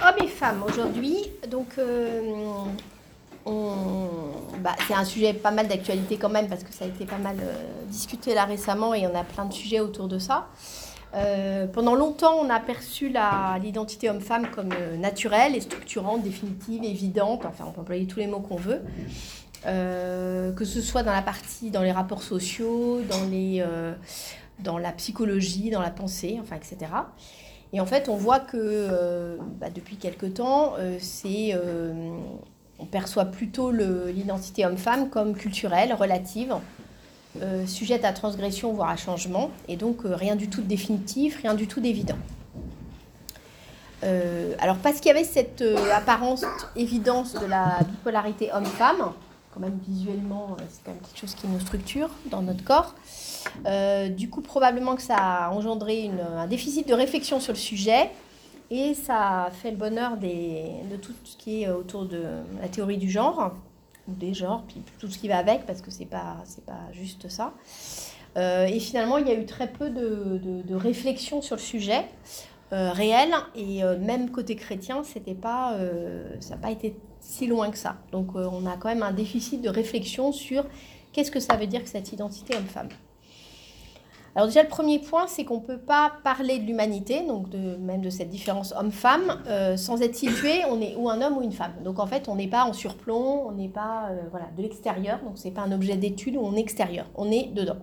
hommes et femmes aujourd'hui. Donc, c'est un sujet pas mal d'actualité quand même parce que ça a été pas mal discuté là récemment et on a plein de sujets autour de ça. Pendant longtemps, on a perçu l'identité homme-femme comme naturelle et structurante, définitive, évidente. Enfin, on peut employer tous les mots qu'on veut. Que ce soit dans les rapports sociaux, dans la psychologie, dans la pensée, enfin, etc. Et en fait, on voit que depuis quelque temps, on perçoit plutôt l'identité homme-femme comme culturelle, relative, sujette à transgression, voire à changement, et donc rien du tout de définitif, rien du tout d'évident. Alors parce qu'il y avait cette apparence, évidence de la bipolarité homme-femme, quand même visuellement, c'est quand même quelque chose qui nous structure dans notre corps. Du coup, probablement que ça a engendré un déficit de réflexion sur le sujet et ça a fait le bonheur de tout ce qui est autour de la théorie du genre, ou des genres, puis tout ce qui va avec, parce que c'est pas juste ça. Et finalement, il y a eu très peu de réflexion sur le sujet réel, et même côté chrétien, ça n'a pas été si loin que ça. Donc on a quand même un déficit de réflexion sur qu'est-ce que ça veut dire que cette identité homme-femme. Alors déjà, le premier point, c'est qu'on ne peut pas parler de l'humanité, donc même de cette différence homme-femme, sans être situé, on est ou un homme ou une femme. Donc en fait, on n'est pas en surplomb, on n'est pas de l'extérieur, donc ce n'est pas un objet d'étude où on est extérieur, on est dedans.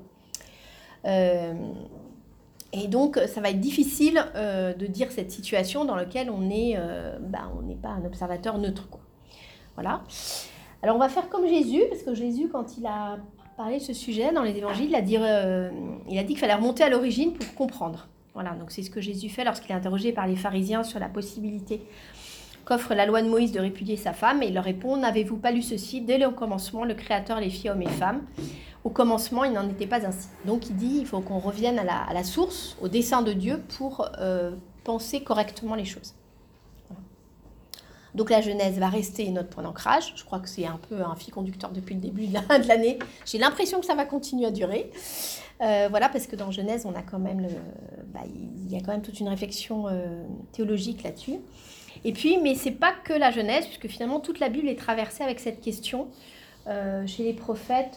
Et donc, ça va être difficile de dire cette situation dans laquelle on n'est pas un observateur neutre, quoi. Voilà. Alors, on va faire comme Jésus, parce que Jésus, quand il a parlé de ce sujet dans les évangiles, il a dit qu'il fallait remonter à l'origine pour comprendre. Voilà, donc c'est ce que Jésus fait lorsqu'il est interrogé par les pharisiens sur la possibilité qu'offre la loi de Moïse de répudier sa femme. Et il leur répond, n'avez-vous pas lu ceci? Dès le commencement, le Créateur les fit hommes et femmes. Au commencement, il n'en était pas ainsi. Donc il dit, il faut qu'on revienne à la source, au dessein de Dieu, pour penser correctement les choses. Voilà. Donc la Genèse va rester notre point d'ancrage. Je crois que c'est un peu un fil conducteur depuis le début de l'année. J'ai l'impression que ça va continuer à durer. Parce que dans Genèse, on a quand même il y a quand même toute une réflexion théologique là-dessus. Et puis, mais c'est pas que la Genèse, puisque finalement toute la Bible est traversée avec cette question. Chez les prophètes,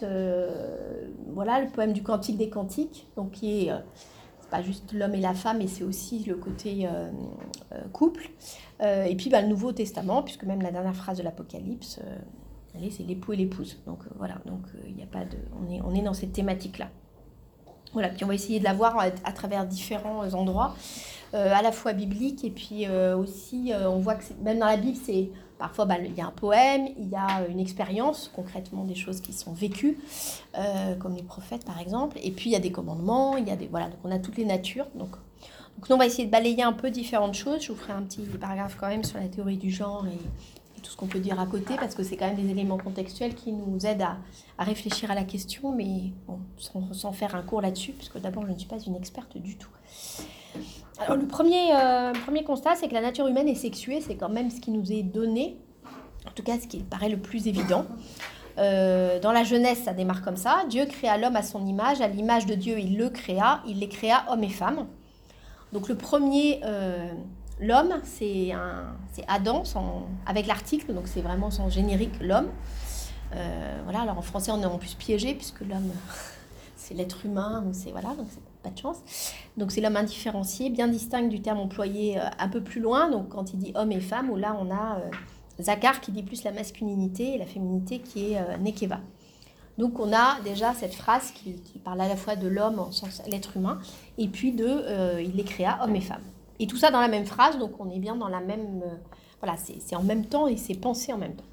le poème du Cantique des Cantiques, donc qui est c'est pas juste l'homme et la femme, mais c'est aussi le côté couple. Et puis le Nouveau Testament, puisque même la dernière phrase de l'Apocalypse, c'est l'époux et l'épouse. Donc il y a pas de, on est dans cette thématique-là. Voilà, puis on va essayer de la voir à travers différents endroits, à la fois bibliques, et puis aussi, on voit que même dans la Bible, parfois il y a un poème, il y a une expérience, concrètement des choses qui sont vécues, comme les prophètes par exemple, et puis il y a des commandements, donc on a toutes les natures. Donc nous, on va essayer de balayer un peu différentes choses. Je vous ferai un petit paragraphe quand même sur la théorie du genre et tout ce qu'on peut dire à côté, parce que c'est quand même des éléments contextuels qui nous aident à réfléchir à la question, mais bon, sans faire un cours là-dessus, parce que d'abord, je ne suis pas une experte du tout. Alors, le premier constat, c'est que la nature humaine est sexuée, c'est quand même ce qui nous est donné, en tout cas ce qui paraît le plus évident. Dans la Genèse, ça démarre comme ça. Dieu créa l'homme à son image, à l'image de Dieu, il les créa hommes et femmes. Donc le premier... l'homme, c'est Adam, avec l'article, donc c'est vraiment son générique, l'homme. Alors en français, on est en plus piégé, puisque l'homme, c'est l'être humain, donc c'est pas de chance. Donc c'est l'homme indifférencié, bien distinct du terme employé un peu plus loin, donc quand il dit homme et femme, où là on a Zakhar qui dit plus la masculinité et la féminité qui est Nekeva. Donc on a déjà cette phrase qui parle à la fois de l'homme en sens l'être humain, et puis il les créa hommes et femmes. Et tout ça dans la même phrase, donc on est bien dans la même... c'est en même temps et c'est pensé en même temps.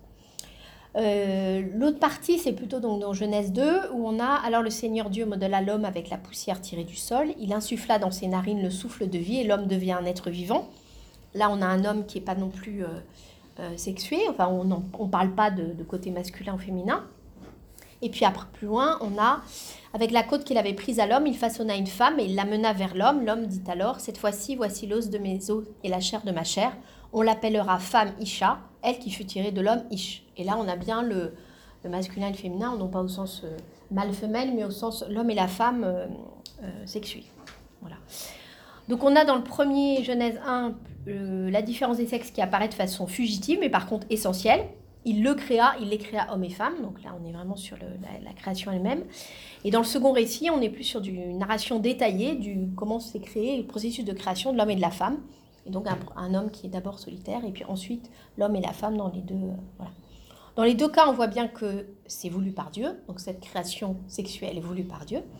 L'autre partie, c'est plutôt donc dans Genèse 2, où on a « Alors le Seigneur Dieu modela l'homme avec la poussière tirée du sol. Il insuffla dans ses narines le souffle de vie et l'homme devient un être vivant. » Là, on a un homme qui n'est pas non plus sexué. Enfin, on ne parle pas de côté masculin ou féminin. Et puis après, plus loin, on a, avec la côte qu'il avait prise à l'homme, il façonna une femme et il l'amena vers l'homme. L'homme dit alors, cette fois-ci, voici l'os de mes os et la chair de ma chair. On l'appellera femme Isha, elle qui fut tirée de l'homme Ish. Et là, on a bien le masculin et le féminin, non pas au sens mâle-femelle, mais au sens l'homme et la femme sexués. Voilà. Donc on a dans le premier Genèse 1 la différence des sexes qui apparaît de façon fugitive, mais par contre essentielle. Il les créa hommes et femmes, donc là on est vraiment sur la création elle-même. Et dans le second récit, on est plus sur une narration détaillée du comment s'est créé le processus de création de l'homme et de la femme. Et donc un homme qui est d'abord solitaire, et puis ensuite l'homme et la femme dans les deux. Voilà. Dans les deux cas, on voit bien que c'est voulu par Dieu, donc cette création sexuelle est voulue par Dieu.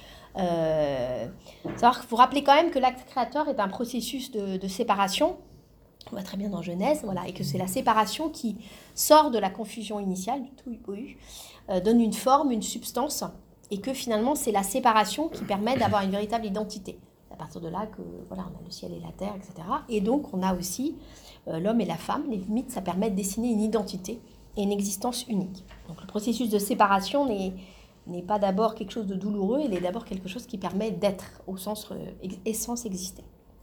Vous rappelez quand même que l'acte créateur est un processus de séparation. On voit très bien dans Genèse, voilà, et que c'est la séparation qui sort de la confusion initiale, du tout eu, donne une forme, une substance, et que finalement c'est la séparation qui permet d'avoir une véritable identité. C'est à partir de là que voilà, on a le ciel et la terre, etc. Et donc on a aussi l'homme et la femme. Les limites, ça permet de dessiner une identité et une existence unique. Donc le processus de séparation n'est pas d'abord quelque chose de douloureux, il est d'abord quelque chose qui permet d'être, au sens essence exister.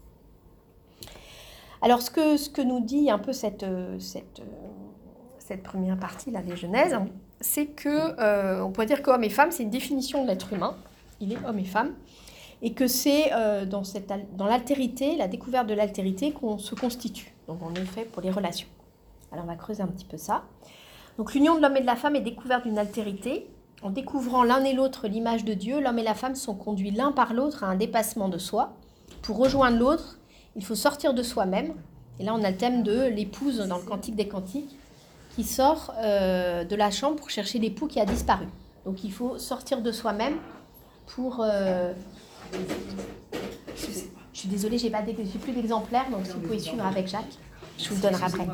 Alors ce que nous dit un peu cette première partie là, des Genèses, c'est que on pourrait dire qu'homme et femme, c'est une définition de l'être humain, il est homme et femme, et que c'est dans l'altérité, la découverte de l'altérité qu'on se constitue. Donc on est fait pour les relations. Alors on va creuser un petit peu ça. Donc l'union de l'homme et de la femme est découverte d'une altérité. En découvrant l'un et l'autre l'image de Dieu, l'homme et la femme sont conduits l'un par l'autre à un dépassement de soi. Pour rejoindre l'autre, il faut sortir de soi-même. Et là, on a le thème de l'épouse dans le Cantique des Cantiques qui sort de la chambre pour chercher l'époux qui a disparu. Donc il faut sortir de soi-même pour... Je suis désolée, j'ai plus d'exemplaires, donc si vous pouvez suivre avec Jacques, je vous le donnerai après.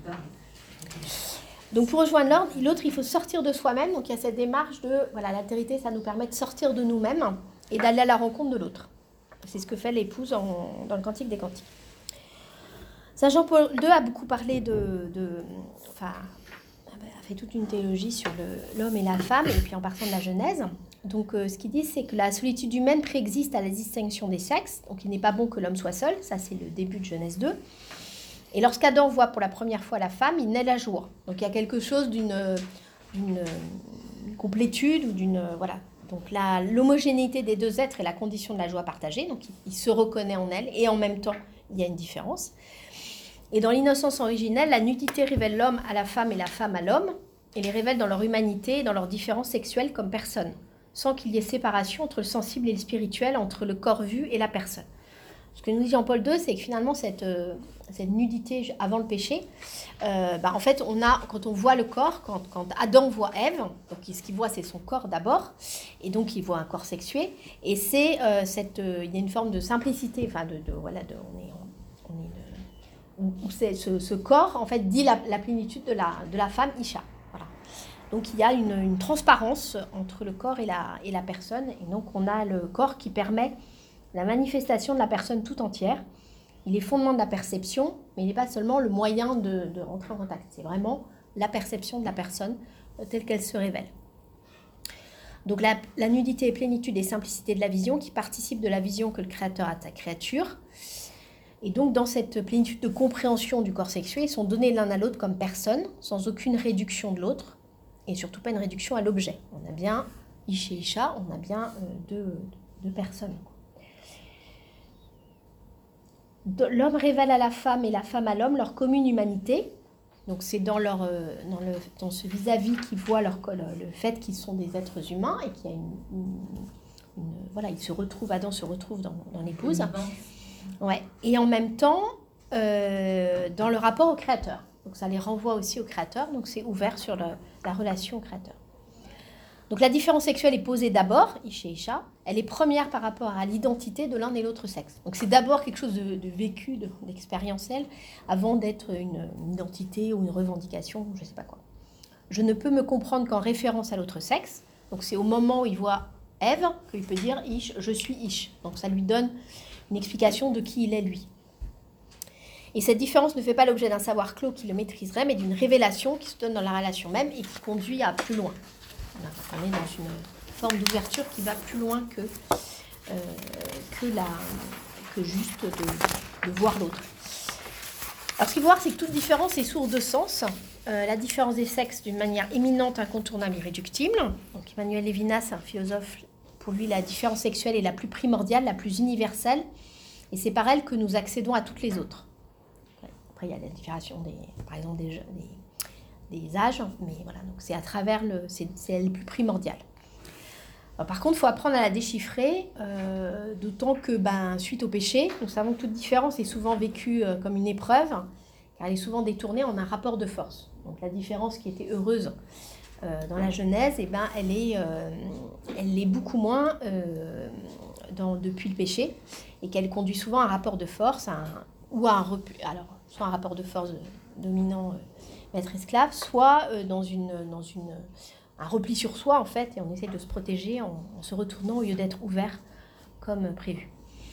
Donc pour rejoindre l'autre, il faut sortir de soi-même. Donc il y a cette démarche de, voilà, l'altérité, ça nous permet de sortir de nous-mêmes et d'aller à la rencontre de l'autre. C'est ce que fait l'épouse dans le Cantique des Cantiques. Saint Jean-Paul II a beaucoup parlé a fait toute une théologie sur l'homme et la femme, et puis en partant de la Genèse. Donc ce qu'il dit, c'est que la solitude humaine préexiste à la distinction des sexes, donc il n'est pas bon que l'homme soit seul, ça c'est le début de Genèse 2. Et lorsqu'Adam voit pour la première fois la femme, il naît la joie. Donc il y a quelque chose d'une complétude ou d'une... voilà. Donc l'homogénéité des deux êtres est la condition de la joie partagée. Donc il se reconnaît en elle et en même temps, il y a une différence. Et dans l'innocence originelle, la nudité révèle l'homme à la femme et la femme à l'homme et les révèle dans leur humanité et dans leur différence sexuelle comme personne, sans qu'il y ait séparation entre le sensible et le spirituel, entre le corps vu et la personne. Ce que nous dit Jean-Paul II, c'est que finalement, cette nudité avant le péché, en fait, quand on voit le corps, quand Adam voit Ève, donc ce qu'il voit, c'est son corps d'abord, et donc il voit un corps sexué, et c'est il y a une forme de simplicité, où ce corps, en fait, dit la plénitude de la femme Isha. Voilà. Donc il y a une transparence entre le corps et la personne, et donc on a le corps qui permet la manifestation de la personne tout entière. Il est fondement de la perception, mais il n'est pas seulement le moyen de rentrer en contact. C'est vraiment la perception de la personne telle qu'elle se révèle. Donc la nudité est plénitude et simplicité de la vision qui participe de la vision que le Créateur a de sa créature. Et donc dans cette plénitude de compréhension du corps sexué, ils sont donnés l'un à l'autre comme personne, sans aucune réduction de l'autre, et surtout pas une réduction à l'objet. On a bien Ish et Isha, on a bien deux personnes. L'homme révèle à la femme et la femme à l'homme leur commune humanité. Donc c'est dans ce vis-à-vis qu'ils voient le fait qu'ils sont des êtres humains et qu'il y a Adam se retrouve dans l'épouse. Ouais. Et en même temps, dans le rapport au Créateur. Donc ça les renvoie aussi au Créateur, donc c'est ouvert sur la relation au Créateur. Donc la différence sexuelle est posée d'abord, Ish et Isha, elle est première par rapport à l'identité de l'un et l'autre sexe. Donc c'est d'abord quelque chose de vécu, d'expérientiel, avant d'être une identité ou une revendication, je ne sais pas quoi. Je ne peux me comprendre qu'en référence à l'autre sexe, donc c'est au moment où il voit Ève qu'il peut dire Ish, je suis Ish. Donc ça lui donne une explication de qui il est lui. Et cette différence ne fait pas l'objet d'un savoir clos qui le maîtriserait, mais d'une révélation qui se donne dans la relation même et qui conduit à plus loin. On est dans une forme d'ouverture qui va plus loin que juste de voir l'autre. Alors ce qu'il faut voir, c'est que toute différence est source de sens. La différence des sexes d'une manière éminente, incontournable, irréductible. Donc Emmanuel Lévinas, un philosophe, pour lui, la différence sexuelle est la plus primordiale, la plus universelle, Et c'est par elle que nous accédons à toutes les autres. Après, il y a la différenciation, par exemple, des âges, mais voilà, donc c'est à travers c'est elle le plus primordial. Alors, par contre, il faut apprendre à la déchiffrer, d'autant que suite au péché, nous savons que toute différence est souvent vécue comme une épreuve, car elle est souvent détournée en un rapport de force. Donc la différence qui était heureuse dans la Genèse, elle l'est beaucoup moins depuis le péché, et qu'elle conduit souvent à un rapport de force, alors soit un rapport de force dominant maître-esclave, soit dans un repli sur soi, en fait, et on essaie de se protéger en se retournant au lieu d'être ouvert comme prévu.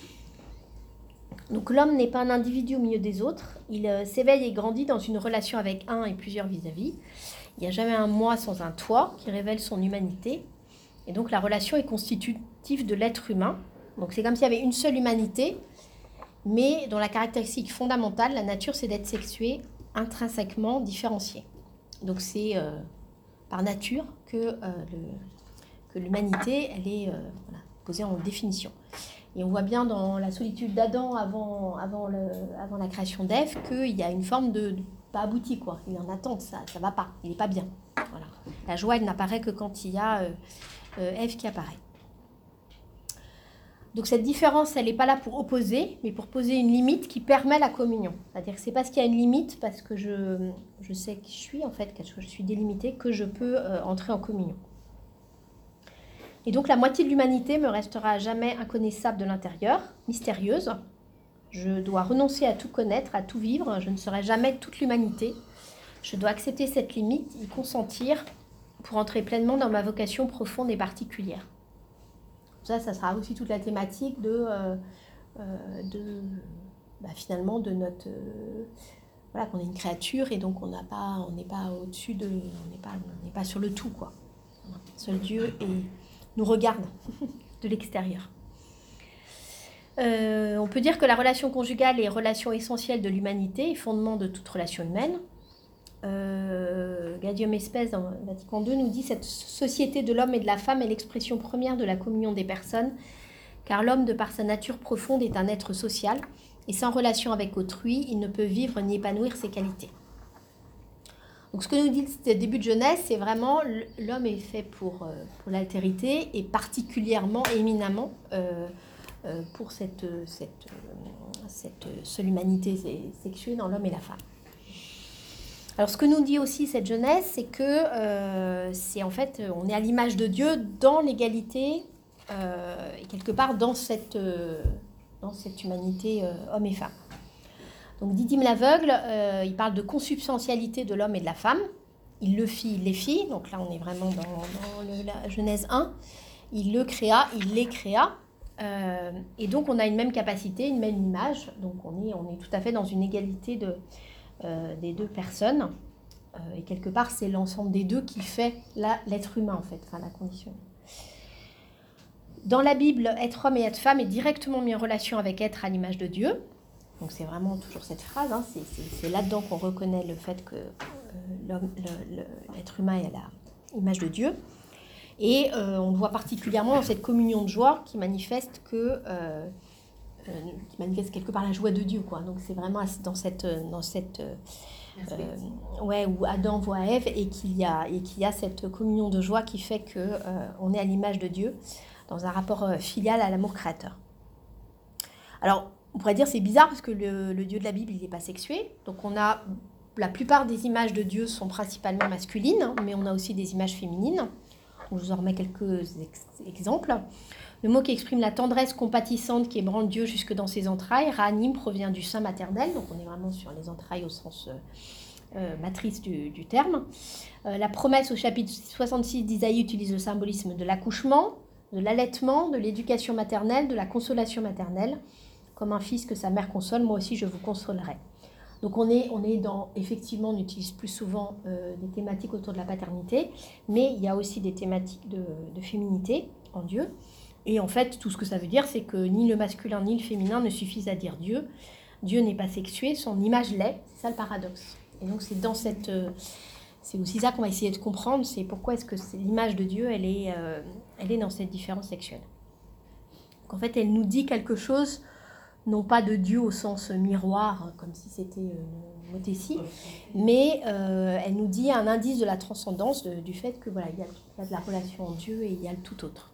Donc l'homme n'est pas un individu au milieu des autres, il s'éveille et grandit dans une relation avec un et plusieurs vis-à-vis. Il n'y a jamais un moi sans un toi qui révèle son humanité, et donc la relation est constitutive de l'être humain. Donc c'est comme s'il y avait une seule humanité, mais dont la caractéristique fondamentale, la nature, c'est d'être sexuée, intrinsèquement différenciée. Donc c'est par nature que l'humanité, elle est posée en définition. Et on voit bien dans la solitude d'Adam avant la création d'Ève qu'il y a une forme de pas abouti, quoi. Il est en attente, ça va pas, il n'est pas bien. Voilà. La joie, elle n'apparaît que quand il y a Ève qui apparaît. Donc cette différence, elle n'est pas là pour opposer, mais pour poser une limite qui permet la communion. C'est-à-dire que c'est parce qu'il y a une limite, parce que je sais qui je suis, en fait, que je suis délimitée, que je peux entrer en communion. Et donc la moitié de l'humanité me restera à jamais inconnaissable de l'intérieur, mystérieuse. Je dois renoncer à tout connaître, à tout vivre. Je ne serai jamais toute l'humanité. Je dois accepter cette limite, y consentir pour entrer pleinement dans ma vocation profonde et particulière. Ça sera aussi toute la thématique finalement de notre voilà, qu'on est une créature et donc on n'est pas au-dessus on n'est pas sur le tout, quoi. Seul Dieu nous regarde de l'extérieur. On peut dire que la relation conjugale est relation essentielle de l'humanité et fondement de toute relation humaine. Gaudium Spes dans Vatican II nous dit: cette société de l'homme et de la femme est l'expression première de la communion des personnes, car l'homme, de par sa nature profonde, est un être social, et sans relation avec autrui, il ne peut vivre ni épanouir ses qualités. Donc ce que nous dit ce début de Genèse, c'est vraiment l'homme est fait pour l'altérité, et particulièrement, éminemment, pour cette seule humanité sexuée dans l'homme et la femme. Alors ce que nous dit aussi cette Genèse, c'est que c'est en fait, on est à l'image de Dieu dans l'égalité et quelque part dans cette humanité homme et femme. Donc Didyme l'aveugle, il parle de consubstantialité de l'homme et de la femme. Il le fit, il les fit. Donc là on est vraiment dans la Genèse 1. Il le créa, il les créa. Et donc on a une même capacité, une même image. Donc on est tout à fait dans une égalité des deux personnes, et quelque part c'est l'ensemble des deux qui fait l'être humain, en fait, enfin la condition. Dans la Bible, être homme et être femme est directement mis en relation avec être à l'image de Dieu. Donc c'est vraiment toujours cette phrase, hein, c'est là-dedans qu'on reconnaît le fait que l'être humain est à l'image de Dieu. Et on le voit particulièrement dans cette communion de joie qui manifeste quelque part la joie de Dieu, quoi. Donc c'est vraiment dans cette où Adam voit Ève et qu'il y a cette communion de joie qui fait que on est à l'image de Dieu dans un rapport filial à l'amour créateur. Alors on pourrait dire c'est bizarre parce que le Dieu de la Bible il n'est pas sexué, donc on a la plupart des images de Dieu sont principalement masculines, hein, mais on a aussi des images féminines. Je vous en remets quelques exemples. Le mot qui exprime la tendresse compatissante qui ébranle Dieu jusque dans ses entrailles, Ra'anim, provient du sein maternel, donc on est vraiment sur les entrailles au sens matrice du terme. La promesse au chapitre 66 d'Isaïe utilise le symbolisme de l'accouchement, de l'allaitement, de l'éducation maternelle, de la consolation maternelle. Comme un fils que sa mère console, moi aussi je vous consolerai. Donc on est effectivement, on utilise plus souvent des thématiques autour de la paternité, mais il y a aussi des thématiques de féminité en Dieu. Et en fait, tout ce que ça veut dire, c'est que ni le masculin ni le féminin ne suffisent à dire Dieu. Dieu n'est pas sexué, son image l'est, c'est ça le paradoxe. Et donc c'est c'est aussi ça qu'on va essayer de comprendre, c'est pourquoi est-ce que l'image de Dieu, elle est dans cette différence sexuelle. Donc en fait, elle nous dit quelque chose non pas de Dieu au sens miroir, comme si c'était une mothétie, mais elle nous dit un indice de la transcendance, du fait que voilà, il y a de la relation en Dieu et il y a le tout autre.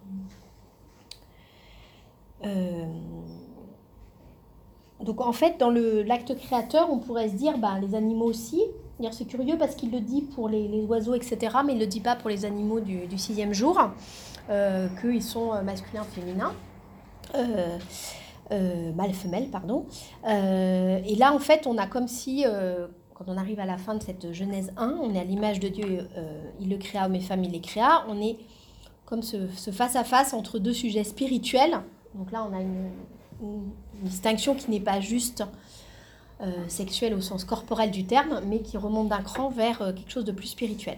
Donc en fait, dans l'acte créateur, on pourrait se dire, les animaux aussi. C'est curieux parce qu'il le dit pour les oiseaux, etc., mais il ne le dit pas pour les animaux du 6e jour, qu'ils sont masculins, féminins, mâle-femelle, pardon. Et là, en fait, on a comme si, quand on arrive à la fin de cette Genèse 1, on est à l'image de Dieu, il le créa, homme et femme, il les créa. On est comme ce face-à-face entre deux sujets spirituels. Donc là, on a une distinction qui n'est pas juste sexuelle au sens corporel du terme, mais qui remonte d'un cran vers quelque chose de plus spirituel.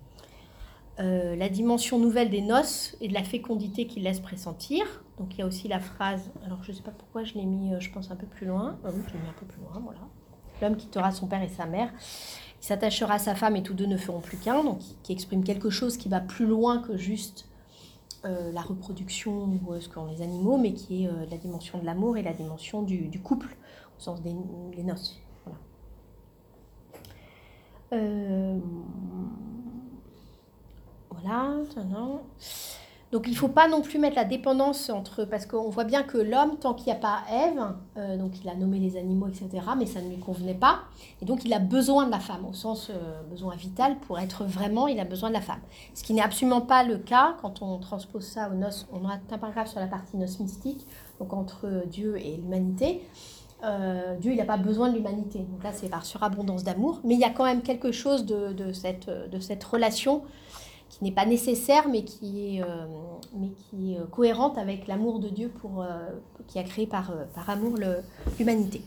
La dimension nouvelle des noces et de la fécondité qu'il laisse pressentir. Donc il y a aussi la phrase, alors je ne sais pas pourquoi je l'ai mis, je pense un peu plus loin. Oui, je l'ai mis un peu plus loin, voilà. L'homme quittera son père et sa mère, il s'attachera à sa femme et tous deux ne feront plus qu'un, donc qui exprime quelque chose qui va plus loin que juste la reproduction ou ce qu'ont les animaux, mais qui est la dimension de l'amour et la dimension du couple, au sens des noces. Voilà. Donc il ne faut pas non plus mettre la dépendance entre... Parce qu'on voit bien que l'homme, tant qu'il n'y a pas Ève, donc il a nommé les animaux, etc., mais ça ne lui convenait pas. Et donc il a besoin de la femme, au sens besoin vital, pour être vraiment, il a besoin de la femme. Ce qui n'est absolument pas le cas quand on transpose ça aux noces. On a un paragraphe sur la partie noces mystique, donc entre Dieu et l'humanité. Dieu, il n'a pas besoin de l'humanité. Donc là, c'est par surabondance d'amour. Mais il y a quand même quelque chose de cette relation qui n'est pas nécessaire, mais qui est cohérente avec l'amour de Dieu qui a créé par amour l'humanité.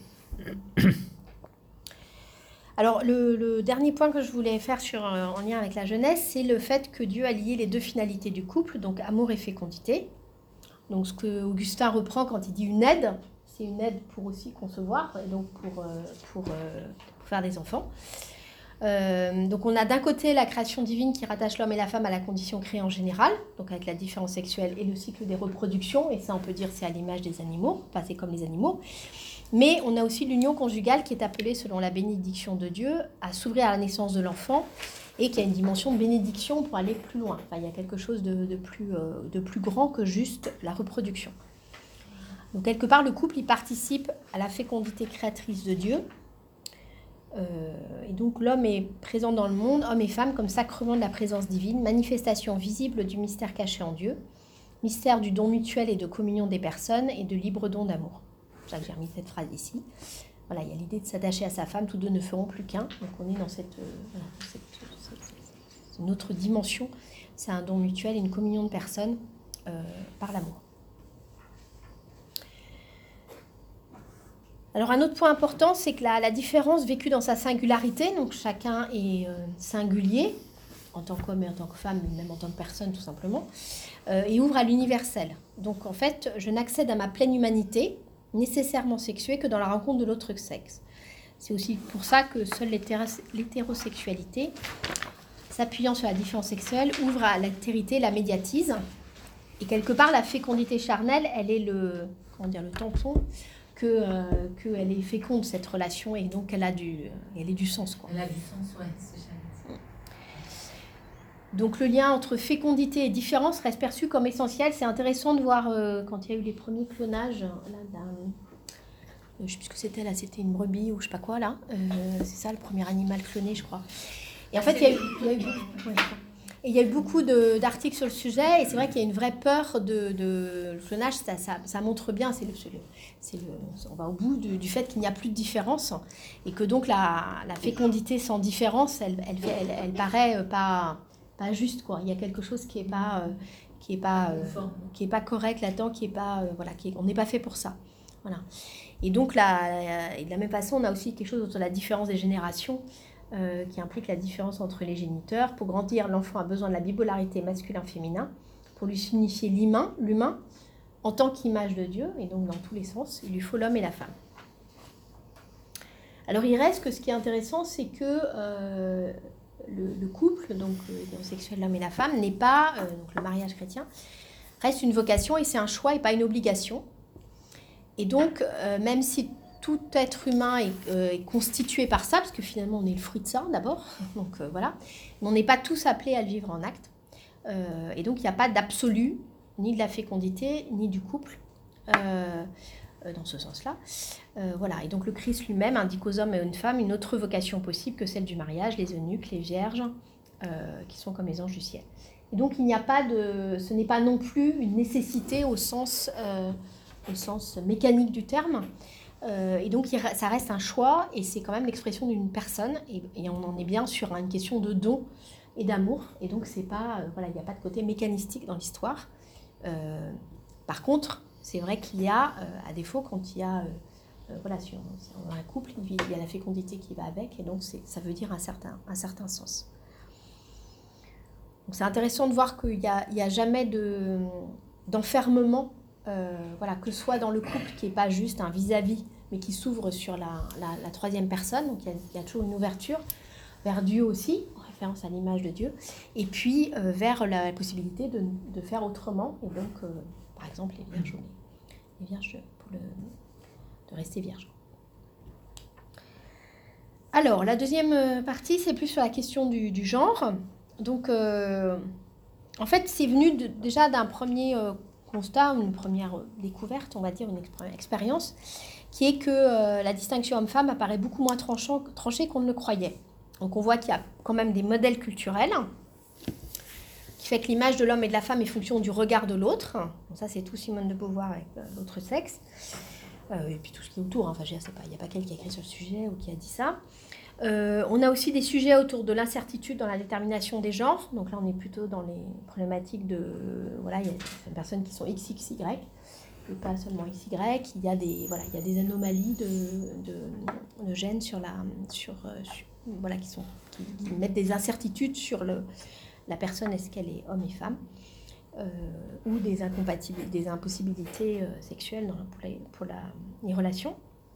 Alors, le dernier point que je voulais faire en lien avec la Genèse, c'est le fait que Dieu a lié les deux finalités du couple, donc amour et fécondité. Donc, ce que Augustin reprend quand il dit une aide, c'est une aide pour aussi concevoir, et donc pour faire des enfants. Donc on a d'un côté la création divine qui rattache l'homme et la femme à la condition créée en général, donc avec la différence sexuelle et le cycle des reproductions, et ça on peut dire c'est à l'image des animaux, enfin c'est comme les animaux. Mais on a aussi l'union conjugale qui est appelée selon la bénédiction de Dieu à s'ouvrir à la naissance de l'enfant et qui a une dimension de bénédiction pour aller plus loin. Enfin, il y a quelque chose de plus grand que juste la reproduction. Donc quelque part le couple il participe à la fécondité créatrice de Dieu. Et donc l'homme est présent dans le monde, homme et femme, comme sacrement de la présence divine, manifestation visible du mystère caché en Dieu, mystère du don mutuel et de communion des personnes et de libre don d'amour. C'est pour ça que j'ai remis cette phrase ici. Voilà, il y a l'idée de s'attacher à sa femme, tous deux ne feront plus qu'un. Donc on est dans cette une autre dimension, c'est un don mutuel et une communion de personnes par l'amour. Alors un autre point important, c'est que la différence vécue dans sa singularité, donc chacun est singulier, en tant qu'homme et en tant que femme, mais même en tant que personne tout simplement, et ouvre à l'universel. Donc en fait, je n'accède à ma pleine humanité, nécessairement sexuée, que dans la rencontre de l'autre sexe. C'est aussi pour ça que seule l'hétérosexualité, s'appuyant sur la différence sexuelle, ouvre à l'altérité, la médiatise, et quelque part la fécondité charnelle, elle est le tampon, qu'elle est féconde cette relation et donc elle est du sens. Quoi. Elle a du sens, ouais, c'est ça. Donc le lien entre fécondité et différence reste perçu comme essentiel. C'est intéressant de voir quand il y a eu les premiers clonages, là, je ne sais plus ce que c'était, là c'était une brebis ou je ne sais pas quoi là. C'est ça le premier animal cloné je crois. Et en fait il y a eu beaucoup d'articles sur le sujet et c'est vrai qu'il y a une vraie peur de clonage, ça montre bien, on va au bout du fait qu'il n'y a plus de différence et que donc la fécondité sans différence, elle paraît pas juste quoi. Il y a quelque chose qui est pas correct là-dedans, on n'est pas fait pour ça. Voilà. Et donc de la même façon, on a aussi quelque chose autour de la différence des générations. Qui implique la différence entre les géniteurs. Pour grandir, l'enfant a besoin de la bipolarité masculin-féminin pour lui signifier l'humain en tant qu'image de Dieu, et donc dans tous les sens, il lui faut l'homme et la femme. Alors il reste que ce qui est intéressant, c'est que le couple, donc l'union sexuelle de l'homme et la femme, n'est pas, donc le mariage chrétien, reste une vocation et c'est un choix et pas une obligation. Et donc, même si tout être humain est constitué par ça, parce que finalement on est le fruit de ça d'abord, donc voilà, mais on n'est pas tous appelés à le vivre en acte. Et donc il n'y a pas d'absolu, ni de la fécondité, ni du couple, dans ce sens-là. Voilà. Et donc le Christ lui-même indique aux hommes et aux femmes une autre vocation possible que celle du mariage, les eunuques, les vierges, qui sont comme les anges du ciel. Et donc il n'y a pas ce n'est pas non plus une nécessité au sens mécanique du terme. Et donc ça reste un choix et c'est quand même l'expression d'une personne et on en est bien sur une question de don et d'amour. Et donc c'est pas, voilà, il n'y a pas de côté mécanistique dans l'histoire. Par contre, c'est vrai qu'il y a, à défaut, quand il y a, voilà, si on a un couple, il y a la fécondité qui va avec et donc ça veut dire un certain sens. Donc c'est intéressant de voir qu'il n'y a jamais d'enfermement, voilà, que ce soit dans le couple qui n'est pas juste un vis-à-vis, mais qui s'ouvre sur la troisième personne. Donc il y a toujours une ouverture vers Dieu aussi, en référence à l'image de Dieu, et puis vers la possibilité de faire autrement. Et donc, par exemple, les vierges de rester vierges. Alors, la deuxième partie, c'est plus sur la question du genre. Donc, en fait, c'est venu déjà d'un premier constat, une première découverte, on va dire, une expérience, qui est que la distinction homme-femme apparaît beaucoup moins tranchée qu'on ne le croyait. Donc, on voit qu'il y a quand même des modèles culturels qui fait que l'image de l'homme et de la femme est fonction du regard de l'autre. Bon, ça, c'est tout Simone de Beauvoir avec l'autre sexe. Et puis tout ce qui est autour. Enfin, il n'y a pas quelqu'un qui a écrit sur le sujet ou qui a dit ça. On a aussi des sujets autour de l'incertitude dans la détermination des genres. Donc là, on est plutôt dans les problématiques de... Voilà, il y a des personnes qui sont XXY, et pas seulement XY. Il y a des anomalies de gènes voilà, qui mettent des incertitudes sur la personne, est-ce qu'elle est homme et femme, ou des impossibilités sexuelles pour les relations.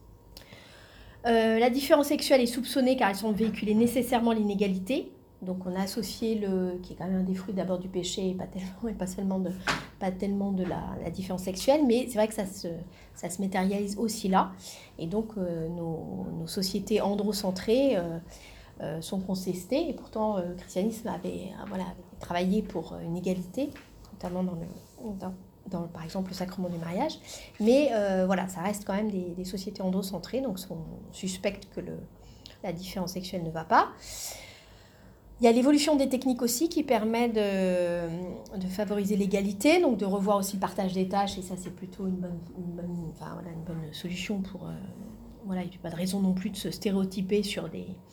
La différence sexuelle est soupçonnée car elle semble véhiculer nécessairement l'inégalité. Donc on a associé qui est quand même un des fruits d'abord du péché, et pas tellement de la différence sexuelle, mais c'est vrai que ça se matérialise aussi là. Et donc nos sociétés androcentrées sont contestées, et pourtant le christianisme avait travaillé pour une égalité, notamment dans par exemple le sacrement du mariage, mais voilà, ça reste quand même des sociétés androcentrées, donc on suspecte que la différence sexuelle ne va pas. Il y a l'évolution des techniques aussi qui permet de favoriser l'égalité, donc de revoir aussi le partage des tâches, et ça c'est plutôt une bonne solution pour... voilà, il n'y a pas de raison non plus de se stéréotyper sur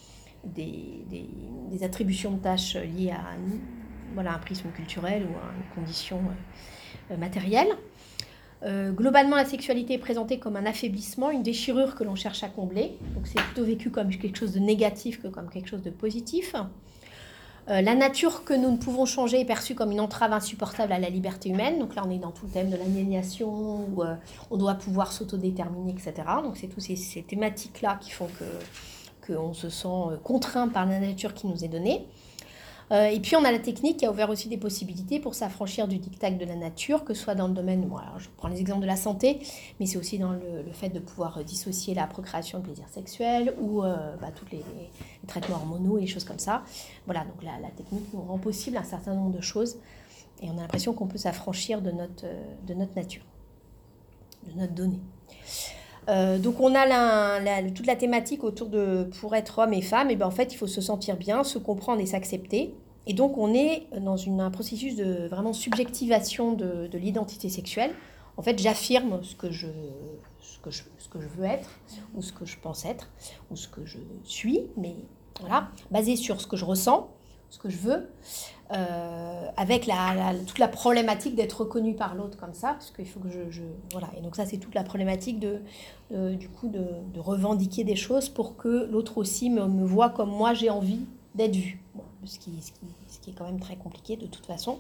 des attributions de tâches liées à un prisme culturel ou à une condition matérielle. Globalement, la sexualité est présentée comme un affaiblissement, une déchirure que l'on cherche à combler. Donc c'est plutôt vécu comme quelque chose de négatif que comme quelque chose de positif. La nature que nous ne pouvons changer est perçue comme une entrave insupportable à la liberté humaine. Donc là, on est dans tout le thème de l'aliénation, où on doit pouvoir s'autodéterminer, etc. Donc c'est toutes ces thématiques-là qui font qu'on se sent contraint par la nature qui nous est donnée. Et puis on a la technique qui a ouvert aussi des possibilités pour s'affranchir du diktat de la nature, que ce soit dans le domaine, alors je prends les exemples de la santé, mais c'est aussi dans le fait de pouvoir dissocier la procréation et le plaisir sexuel, ou tous les traitements hormonaux et les choses comme ça. Voilà, donc la technique nous rend possible un certain nombre de choses, et on a l'impression qu'on peut s'affranchir de notre nature, de notre donnée. Donc on a toute la thématique autour de pour être homme et femme, et en fait il faut se sentir bien, se comprendre et s'accepter. Et donc on est dans un processus de vraiment subjectivation de l'identité sexuelle. En fait, j'affirme ce que je veux être, ou ce que je pense être, ou ce que je suis, mais voilà, basé sur ce que je ressens, ce que je veux, avec toute la problématique d'être reconnue par l'autre comme ça, parce qu'il faut que voilà. Et donc ça, c'est toute la problématique de revendiquer des choses pour que l'autre aussi me voit comme moi j'ai envie d'être vue. Bon, ce qui est quand même très compliqué de toute façon.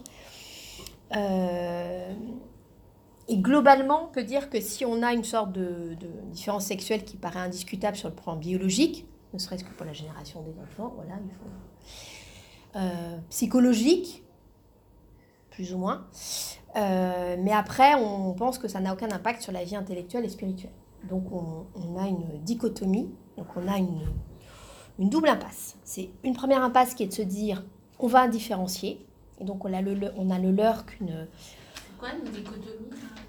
Et globalement, on peut dire que si on a une sorte de différence sexuelle qui paraît indiscutable sur le plan biologique, ne serait-ce que pour la génération des enfants, voilà, il faut... psychologique, plus ou moins. Mais après, on pense que ça n'a aucun impact sur la vie intellectuelle et spirituelle. Donc on a une dichotomie, donc on a une double impasse. C'est une première impasse qui est de se dire on va indifférencier, et donc on a le leurre qu'une... C'est quoi une dichotomie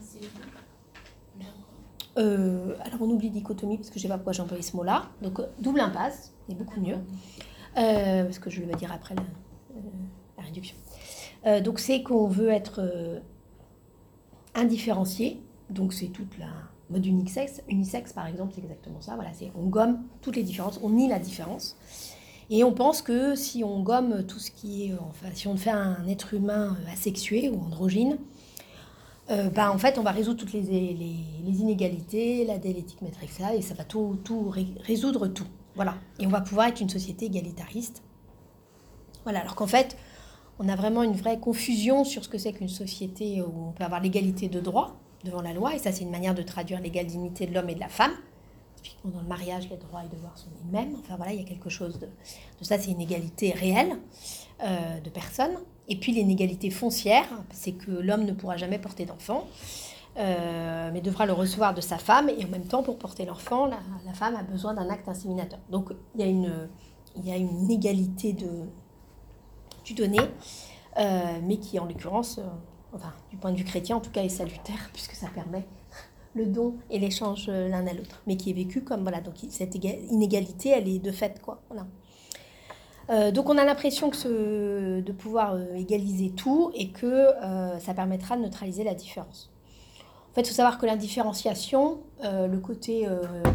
alors on oublie dichotomie parce que je ne sais pas pourquoi j'ai employé ce mot-là. Donc double impasse, c'est beaucoup mieux, parce que je le vais dire après la réduction. Donc c'est qu'on veut être indifférencié, donc c'est toute la mode unisexe par exemple, c'est exactement ça. Voilà, on gomme toutes les différences, on nie la différence. Et on pense que si on gomme tout ce qui est... Enfin, si on fait un être humain asexué ou androgyne, en fait, on va résoudre toutes les inégalités, la dialectique matrixale, et ça va résoudre tout. Voilà. Et on va pouvoir être une société égalitariste. Voilà. Alors qu'en fait, on a vraiment une vraie confusion sur ce que c'est qu'une société où on peut avoir l'égalité de droit devant la loi. Et ça, c'est une manière de traduire l'égale dignité de l'homme et de la femme. Typiquement, dans le mariage, les droits et devoirs sont les mêmes. Enfin, voilà, il y a quelque chose de ça. C'est une égalité réelle de personnes. Et puis l'inégalité foncière, c'est que l'homme ne pourra jamais porter d'enfant, mais devra le recevoir de sa femme. Et en même temps, pour porter l'enfant, la femme a besoin d'un acte inséminateur. Donc il y a une inégalité du donné, mais qui en l'occurrence, du point de vue chrétien en tout cas, est salutaire, puisque ça permet le don et l'échange l'un à l'autre, mais qui est vécu comme, voilà, donc cette inégalité, elle est de fait, quoi. Voilà. Donc on a l'impression de pouvoir égaliser tout et que ça permettra de neutraliser la différence. En fait, il faut savoir que l'indifférenciation, le côté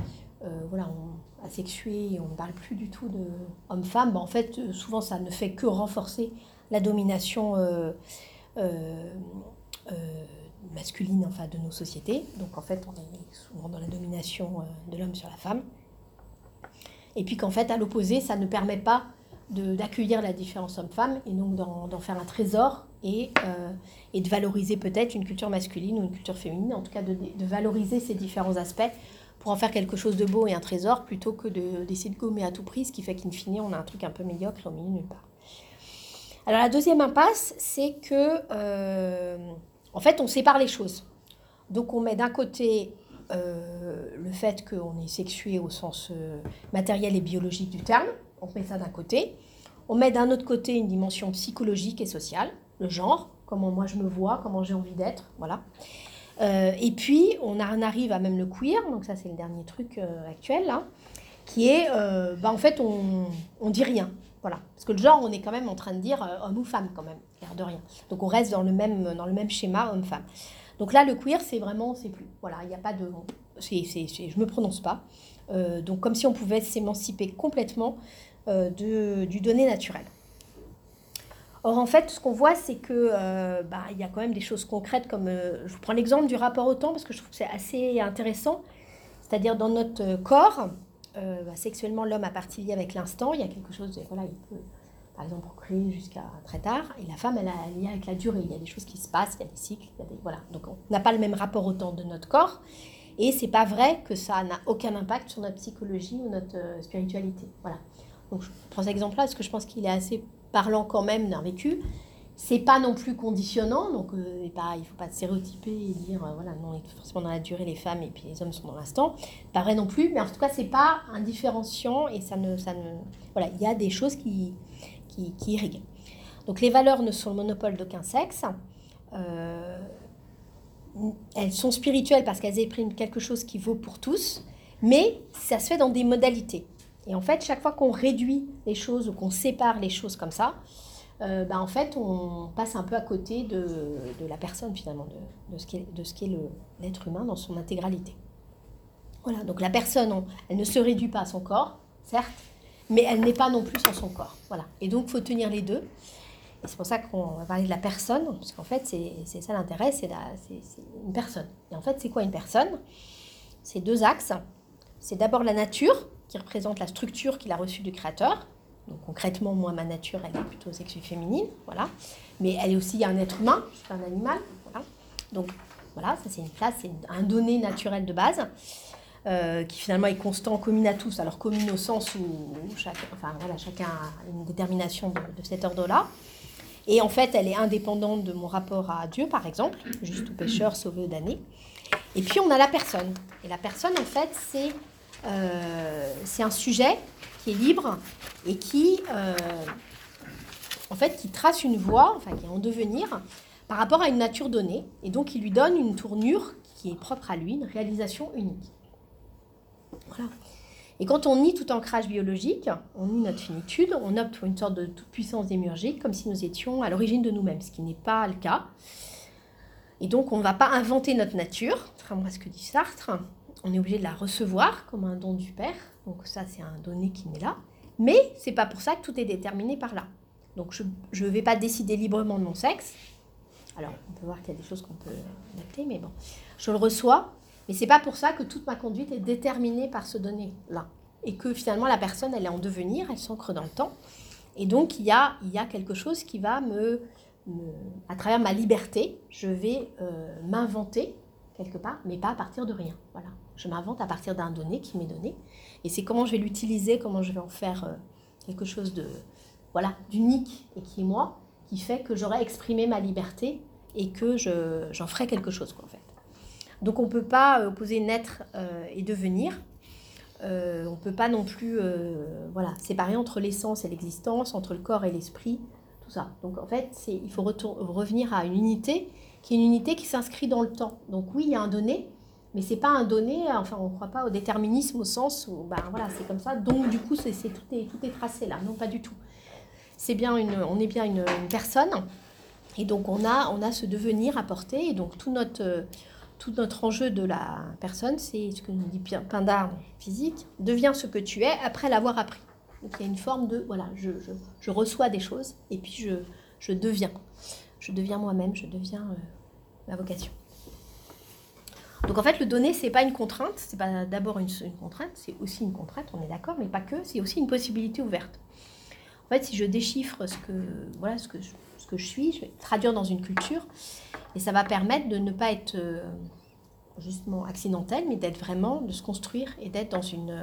asexué, on ne parle plus du tout de homme-femme, en fait, souvent ça ne fait que renforcer la domination masculine de nos sociétés. Donc en fait, on est souvent dans la domination de l'homme sur la femme. Et puis qu'en fait, à l'opposé, ça ne permet pas d'accueillir la différence homme-femme et donc d'en faire un trésor et de valoriser peut-être une culture masculine ou une culture féminine, en tout cas de valoriser ces différents aspects pour en faire quelque chose de beau et un trésor plutôt que d'essayer de gommer à tout prix, ce qui fait qu'in fine on a un truc un peu médiocre au milieu nulle part. Alors la deuxième impasse, c'est que en fait on sépare les choses. Donc on met d'un côté le fait qu'on est sexué au sens matériel et biologique du terme. On met ça d'un côté. On met d'un autre côté une dimension psychologique et sociale, le genre, comment moi je me vois, comment j'ai envie d'être, voilà. Et puis, on arrive à même le queer, donc ça c'est le dernier truc actuel, là, qui est, en fait, on dit rien, voilà. Parce que le genre, on est quand même en train de dire homme ou femme, quand même, l'air de rien. Donc on reste dans le même schéma homme-femme. Donc là, le queer, c'est plus, voilà, il n'y a pas de... je ne me prononce pas. Donc comme si on pouvait s'émanciper complètement du donné naturel. Or, en fait, ce qu'on voit, c'est que y a quand même des choses concrètes, comme je vous prends l'exemple du rapport au temps, parce que je trouve que c'est assez intéressant. C'est-à-dire, dans notre corps, sexuellement, l'homme a partie liée avec l'instant. Il y a quelque chose, voilà, il peut, par exemple, procréer jusqu'à très tard. Et la femme, elle a un lien avec la durée. Il y a des choses qui se passent, il y a des cycles, voilà. Donc, on n'a pas le même rapport au temps de notre corps. Et c'est pas vrai que ça n'a aucun impact sur notre psychologie ou notre spiritualité. Voilà. Donc, je prends cet exemple-là parce que je pense qu'il est assez parlant quand même d'un vécu. C'est pas non plus conditionnant, donc il ne faut pas stéréotyper et dire voilà, non, on est forcément dans la durée, les femmes, et puis les hommes sont dans l'instant. Pas vrai non plus, mais en tout cas, c'est pas indifférenciant et voilà, il y a des choses qui irriguent. Donc, les valeurs ne sont le monopole d'aucun sexe. Elles sont spirituelles parce qu'elles expriment quelque chose qui vaut pour tous, mais ça se fait dans des modalités. Et en fait, chaque fois qu'on réduit les choses ou qu'on sépare les choses comme ça, en fait, on passe un peu à côté de la personne, finalement, de ce qu'est l'être humain dans son intégralité. Voilà, donc la personne, elle ne se réduit pas à son corps, certes, mais elle n'est pas non plus sans son corps. Voilà. Et donc, il faut tenir les deux. Et c'est pour ça qu'on va parler de la personne, parce qu'en fait, c'est ça l'intérêt, c'est une personne. Et en fait, c'est quoi une personne ? C'est deux axes. C'est d'abord la nature, qui représente la structure qu'il a reçue du Créateur. Donc concrètement, moi, ma nature, elle est plutôt sexuée féminine, voilà. Mais elle est aussi un être humain, je suis un animal, voilà. Donc voilà, ça c'est une classe, c'est un donné naturel de base, qui finalement est constant, commune à tous. Alors commune au sens où chacun a une détermination de cet ordre-là. Et en fait, elle est indépendante de mon rapport à Dieu, par exemple, juste au pécheur sauvé damné. Et puis, on a la personne. Et la personne, en fait, c'est un sujet qui est libre et qui, en fait, qui trace une voie, enfin, qui est en devenir, par rapport à une nature donnée. Et donc, il lui donne une tournure qui est propre à lui, une réalisation unique. Voilà. Et quand on nie tout ancrage biologique, on nie notre finitude, on opte pour une sorte de toute-puissance démiurgique, comme si nous étions à l'origine de nous-mêmes, ce qui n'est pas le cas. Et donc, on ne va pas inventer notre nature, contrairement à ce que dit Sartre. On est obligé de la recevoir comme un don du Père. Donc ça, c'est un donné qui est là. Mais ce n'est pas pour ça que tout est déterminé par là. Donc, je ne vais pas décider librement de mon sexe. Alors, on peut voir qu'il y a des choses qu'on peut adapter, mais bon, je le reçois. Mais ce n'est pas pour ça que toute ma conduite est déterminée par ce donné-là. Et que finalement, la personne, elle est en devenir, elle s'ancre dans le temps. Et donc, il y a quelque chose qui va à travers ma liberté, je vais m'inventer quelque part, mais pas à partir de rien. Voilà. Je m'invente à partir d'un donné qui m'est donné. Et c'est comment je vais l'utiliser, comment je vais en faire quelque chose d'unique et qui est moi, qui fait que j'aurai exprimé ma liberté et que j'en ferai quelque chose, quoi, en fait. Donc on ne peut pas opposer naître et devenir. On ne peut pas non plus séparer entre l'essence et l'existence, entre le corps et l'esprit, tout ça. Donc en fait, il faut revenir à une unité qui est une unité qui s'inscrit dans le temps. Donc oui, il y a un donné, mais ce n'est pas un donné, enfin on ne croit pas au déterminisme au sens où c'est comme ça, donc du coup tout est tracé là. Non, pas du tout. On est bien une personne, et donc on a ce devenir à porter, et donc tout notre enjeu de la personne, c'est ce que nous dit Pindar physique, deviens ce que tu es après l'avoir appris. Donc il y a une forme de, je reçois des choses et puis je deviens. Je deviens moi-même, je deviens ma vocation. Donc en fait, le donner, c'est pas une contrainte, c'est pas d'abord une contrainte, c'est aussi une contrainte, on est d'accord, mais pas que, c'est aussi une possibilité ouverte. En fait, si je déchiffre ce que je suis, je vais traduire dans une culture, et ça va permettre de ne pas être justement accidentel, mais d'être vraiment, de se construire et d'être dans une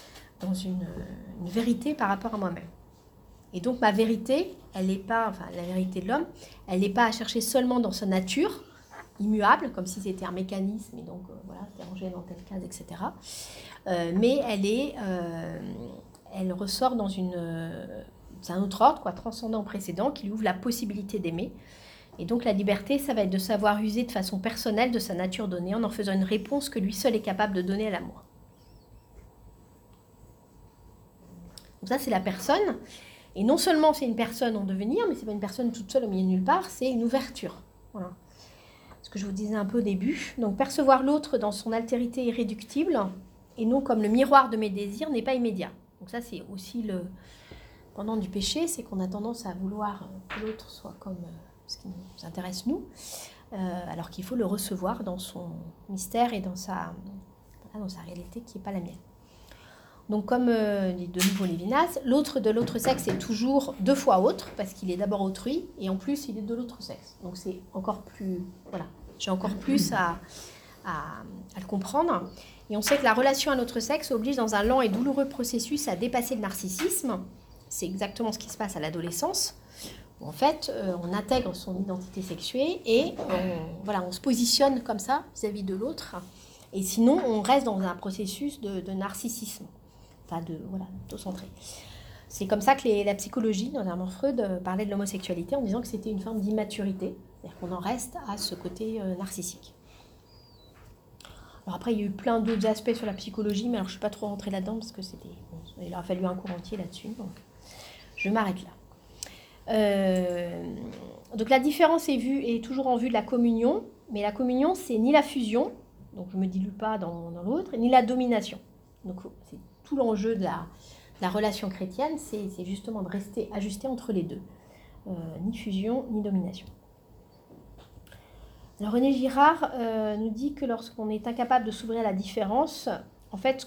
vérité par rapport à moi-même. Et donc ma vérité, elle n'est pas, la vérité de l'homme, elle n'est pas à chercher seulement dans sa nature, immuable, comme si c'était un mécanisme, et donc c'était rangé dans telle case, etc. Mais elle ressort dans c'est un autre ordre, transcendant précédent, qui lui ouvre la possibilité d'aimer. Et donc la liberté, ça va être de savoir user de façon personnelle de sa nature donnée en faisant une réponse que lui seul est capable de donner à l'amour. Donc ça, c'est la personne. Et non seulement c'est une personne en devenir, mais c'est pas une personne toute seule au milieu de nulle part, c'est une ouverture. Voilà. Ce que je vous disais un peu au début. Donc percevoir l'autre dans son altérité irréductible et non comme le miroir de mes désirs n'est pas immédiat. Donc ça, c'est aussi le pendant du péché, c'est qu'on a tendance à vouloir que l'autre soit comme ce qui nous intéresse nous, alors qu'il faut le recevoir dans son mystère et dans sa réalité qui n'est pas la mienne. Donc comme dit de nouveau Lévinas, l'autre de l'autre sexe est toujours deux fois autre, parce qu'il est d'abord autrui, et en plus il est de l'autre sexe. Donc c'est encore plus... Voilà, j'ai encore plus à le comprendre. Et on sait que la relation à notre sexe oblige dans un lent et douloureux processus à dépasser le narcissisme. C'est exactement ce qui se passe à l'adolescence. Où en fait, on intègre son identité sexuée et on se positionne comme ça vis-à-vis de l'autre. Et sinon, on reste dans un processus de narcissisme. D'autocentré. C'est comme ça que la psychologie, notamment Freud, parlait de l'homosexualité en disant que c'était une forme d'immaturité, c'est-à-dire qu'on en reste à ce côté narcissique. Alors après, il y a eu plein d'autres aspects sur la psychologie, mais alors je ne suis pas trop rentrée là-dedans parce que il aurait fallu un cours entier là-dessus, donc je m'arrête là. Donc la différence est toujours en vue de la communion, mais la communion, c'est ni la fusion, donc je ne me dilue pas dans l'autre, ni la domination. Donc c'est tout l'enjeu de la relation chrétienne, c'est justement de rester ajusté entre les deux. Ni fusion, ni domination. Alors René Girard nous dit que lorsqu'on est incapable de s'ouvrir à la différence, en fait,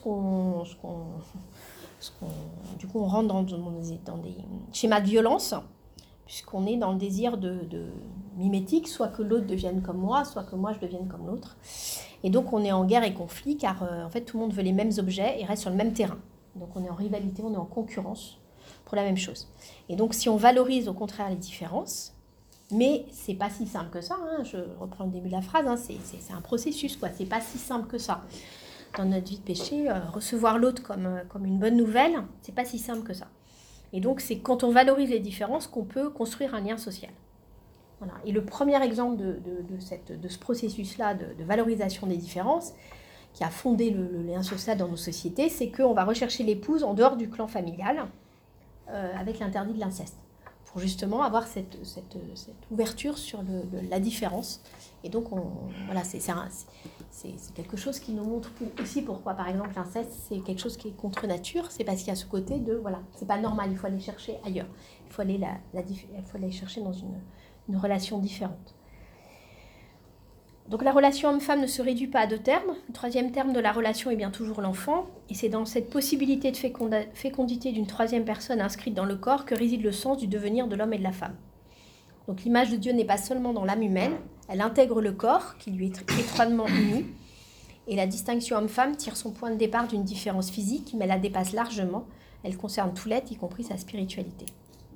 du coup, on rentre dans des schémas de violence, puisqu'on est dans le désir de mimétique, soit que l'autre devienne comme moi, soit que moi je devienne comme l'autre. Et donc on est en guerre et conflit, car en fait tout le monde veut les mêmes objets et reste sur le même terrain. Donc on est en rivalité, on est en concurrence pour la même chose. Et donc si on valorise au contraire les différences, Mais c'est pas si simple que ça, hein. Je reprends le début de la phrase, hein. C'est un processus, quoi. C'est pas si simple que ça. Dans notre vie de péché, recevoir l'autre comme une bonne nouvelle, c'est pas si simple que ça. Et donc, c'est quand on valorise les différences qu'on peut construire un lien social. Voilà. Et le premier exemple de ce processus-là de valorisation des différences, qui a fondé le lien social dans nos sociétés, c'est qu'on va rechercher l'épouse en dehors du clan familial, avec l'interdit de l'inceste, pour justement avoir cette ouverture sur la différence. Et donc, voilà, c'est quelque chose qui nous montre aussi pourquoi, par exemple, l'inceste, c'est quelque chose qui est contre nature. C'est parce qu'il y a ce côté de, voilà, c'est pas normal, il faut aller chercher ailleurs. Il faut aller chercher dans une relation différente. Donc la relation homme-femme ne se réduit pas à 2 termes. Le 3e terme de la relation est bien toujours l'enfant. Et c'est dans cette possibilité de fécondité d'une 3e personne inscrite dans le corps que réside le sens du devenir de l'homme et de la femme. Donc l'image de Dieu n'est pas seulement dans l'âme humaine, elle intègre le corps qui lui est étroitement uni. Et la distinction homme-femme tire son point de départ d'une différence physique, mais la dépasse largement. Elle concerne tout l'être, y compris sa spiritualité.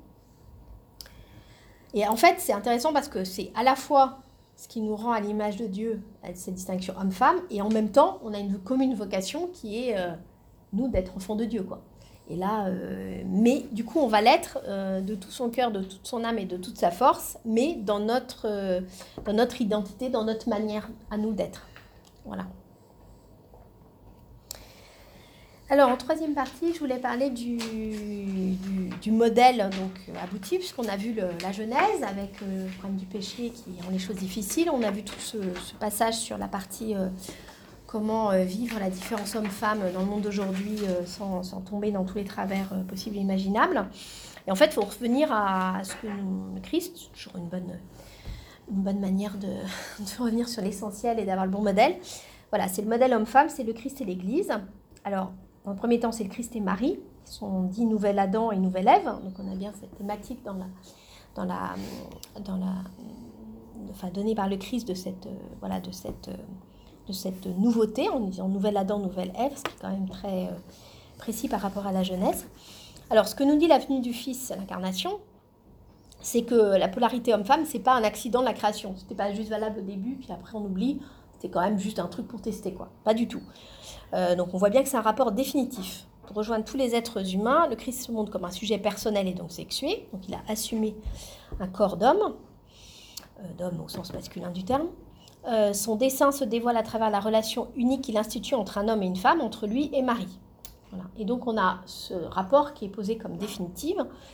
Et en fait, c'est intéressant parce que c'est à la fois ce qui nous rend à l'image de Dieu, cette distinction homme-femme, et en même temps, on a une commune vocation qui est, nous, d'être enfants de Dieu, quoi. Et là, mais du coup, on va l'être de tout son cœur, de toute son âme et de toute sa force, mais dans notre identité, dans notre manière à nous d'être. Voilà. Alors, en 3e partie, je voulais parler du modèle donc, abouti, puisqu'on a vu la Genèse avec le problème du péché qui rend les choses difficiles. On a vu tout ce passage sur la partie comment vivre la différence homme-femme dans le monde d'aujourd'hui sans tomber dans tous les travers possibles et imaginables. Et en fait, il faut revenir à ce que le Christ, toujours une bonne manière de revenir sur l'essentiel et d'avoir le bon modèle. Voilà, c'est le modèle homme-femme, c'est le Christ et l'Église. Alors, dans le premier temps, c'est le Christ et Marie, qui sont dits nouvel Adam et nouvelle Ève. Donc, on a bien cette thématique donnée par le Christ de cette nouveauté, en disant nouvel Adam, nouvelle Ève, ce qui est quand même très précis par rapport à la Genèse. Alors, ce que nous dit la venue du Fils à l'incarnation, c'est que la polarité homme-femme, c'est pas un accident de la création. C'était pas juste valable au début, puis après on oublie. C'était quand même juste un truc pour tester, quoi. Pas du tout. Donc on voit bien que c'est un rapport définitif. Pour rejoindre tous les êtres humains, le Christ se montre comme un sujet personnel et donc sexué. Donc il a assumé un corps d'homme au sens masculin du terme. Son dessein se dévoile à travers la relation unique qu'il institue entre un homme et une femme, entre lui et Marie. Voilà. Et donc on a ce rapport qui est posé comme définitif.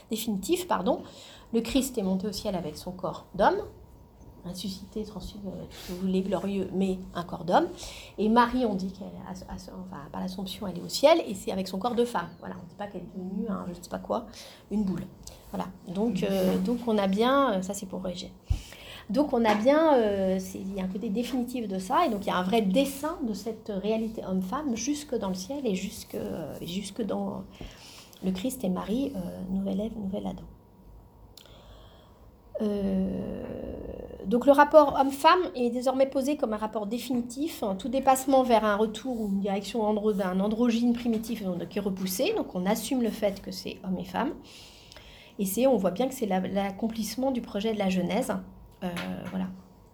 Le Christ est monté au ciel avec son corps d'homme, ressuscité, transfiguré, tout ce que vous voulez, glorieux, mais un corps d'homme. Et Marie, on dit par l'Assomption, elle est au ciel, et c'est avec son corps de femme. Voilà, on ne dit pas qu'elle est devenue, je ne sais pas quoi, une boule. Voilà, donc on a bien, ça c'est pour Régé. Donc on a bien, il y a un côté définitif de ça, et donc il y a un vrai dessin de cette réalité homme-femme jusque dans le ciel et jusque dans le Christ et Marie, nouvelle Ève, nouvel Adam. Donc le rapport homme-femme est désormais posé comme un rapport définitif, tout dépassement vers un retour ou une direction d'un androgyne primitif qui est repoussé, donc on assume le fait que c'est homme et femme, et on voit bien que c'est l'accomplissement du projet de la Genèse, voilà.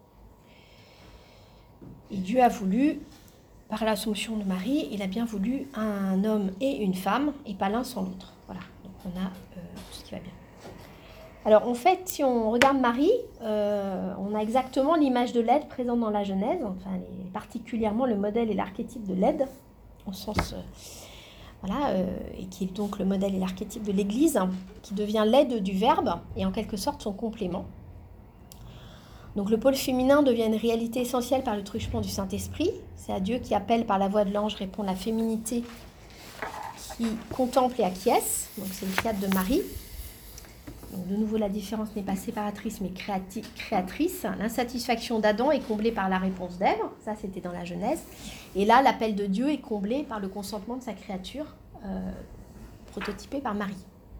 Et Dieu a voulu, par l'Assomption de Marie, il a bien voulu un homme et une femme, et pas l'un sans l'autre, voilà, donc on a tout ce qui va bien. Alors en fait, si on regarde Marie, on a exactement l'image de l'aide présente dans la Genèse, enfin particulièrement le modèle et l'archétype de l'aide, au sens, et qui est donc le modèle et l'archétype de l'Église, qui devient l'aide du Verbe et en quelque sorte son complément. Donc le pôle féminin devient une réalité essentielle par le truchement du Saint-Esprit. C'est à Dieu qui appelle par la voix de l'ange répond la féminité qui contemple et acquiesce. Donc c'est le cadre de Marie. Donc de nouveau, la différence n'est pas séparatrice mais créatrice. L'insatisfaction d'Adam est comblée par la réponse d'Ève, ça c'était dans la Genèse. Et là, l'appel de Dieu est comblé par le consentement de sa créature, prototypée par Marie.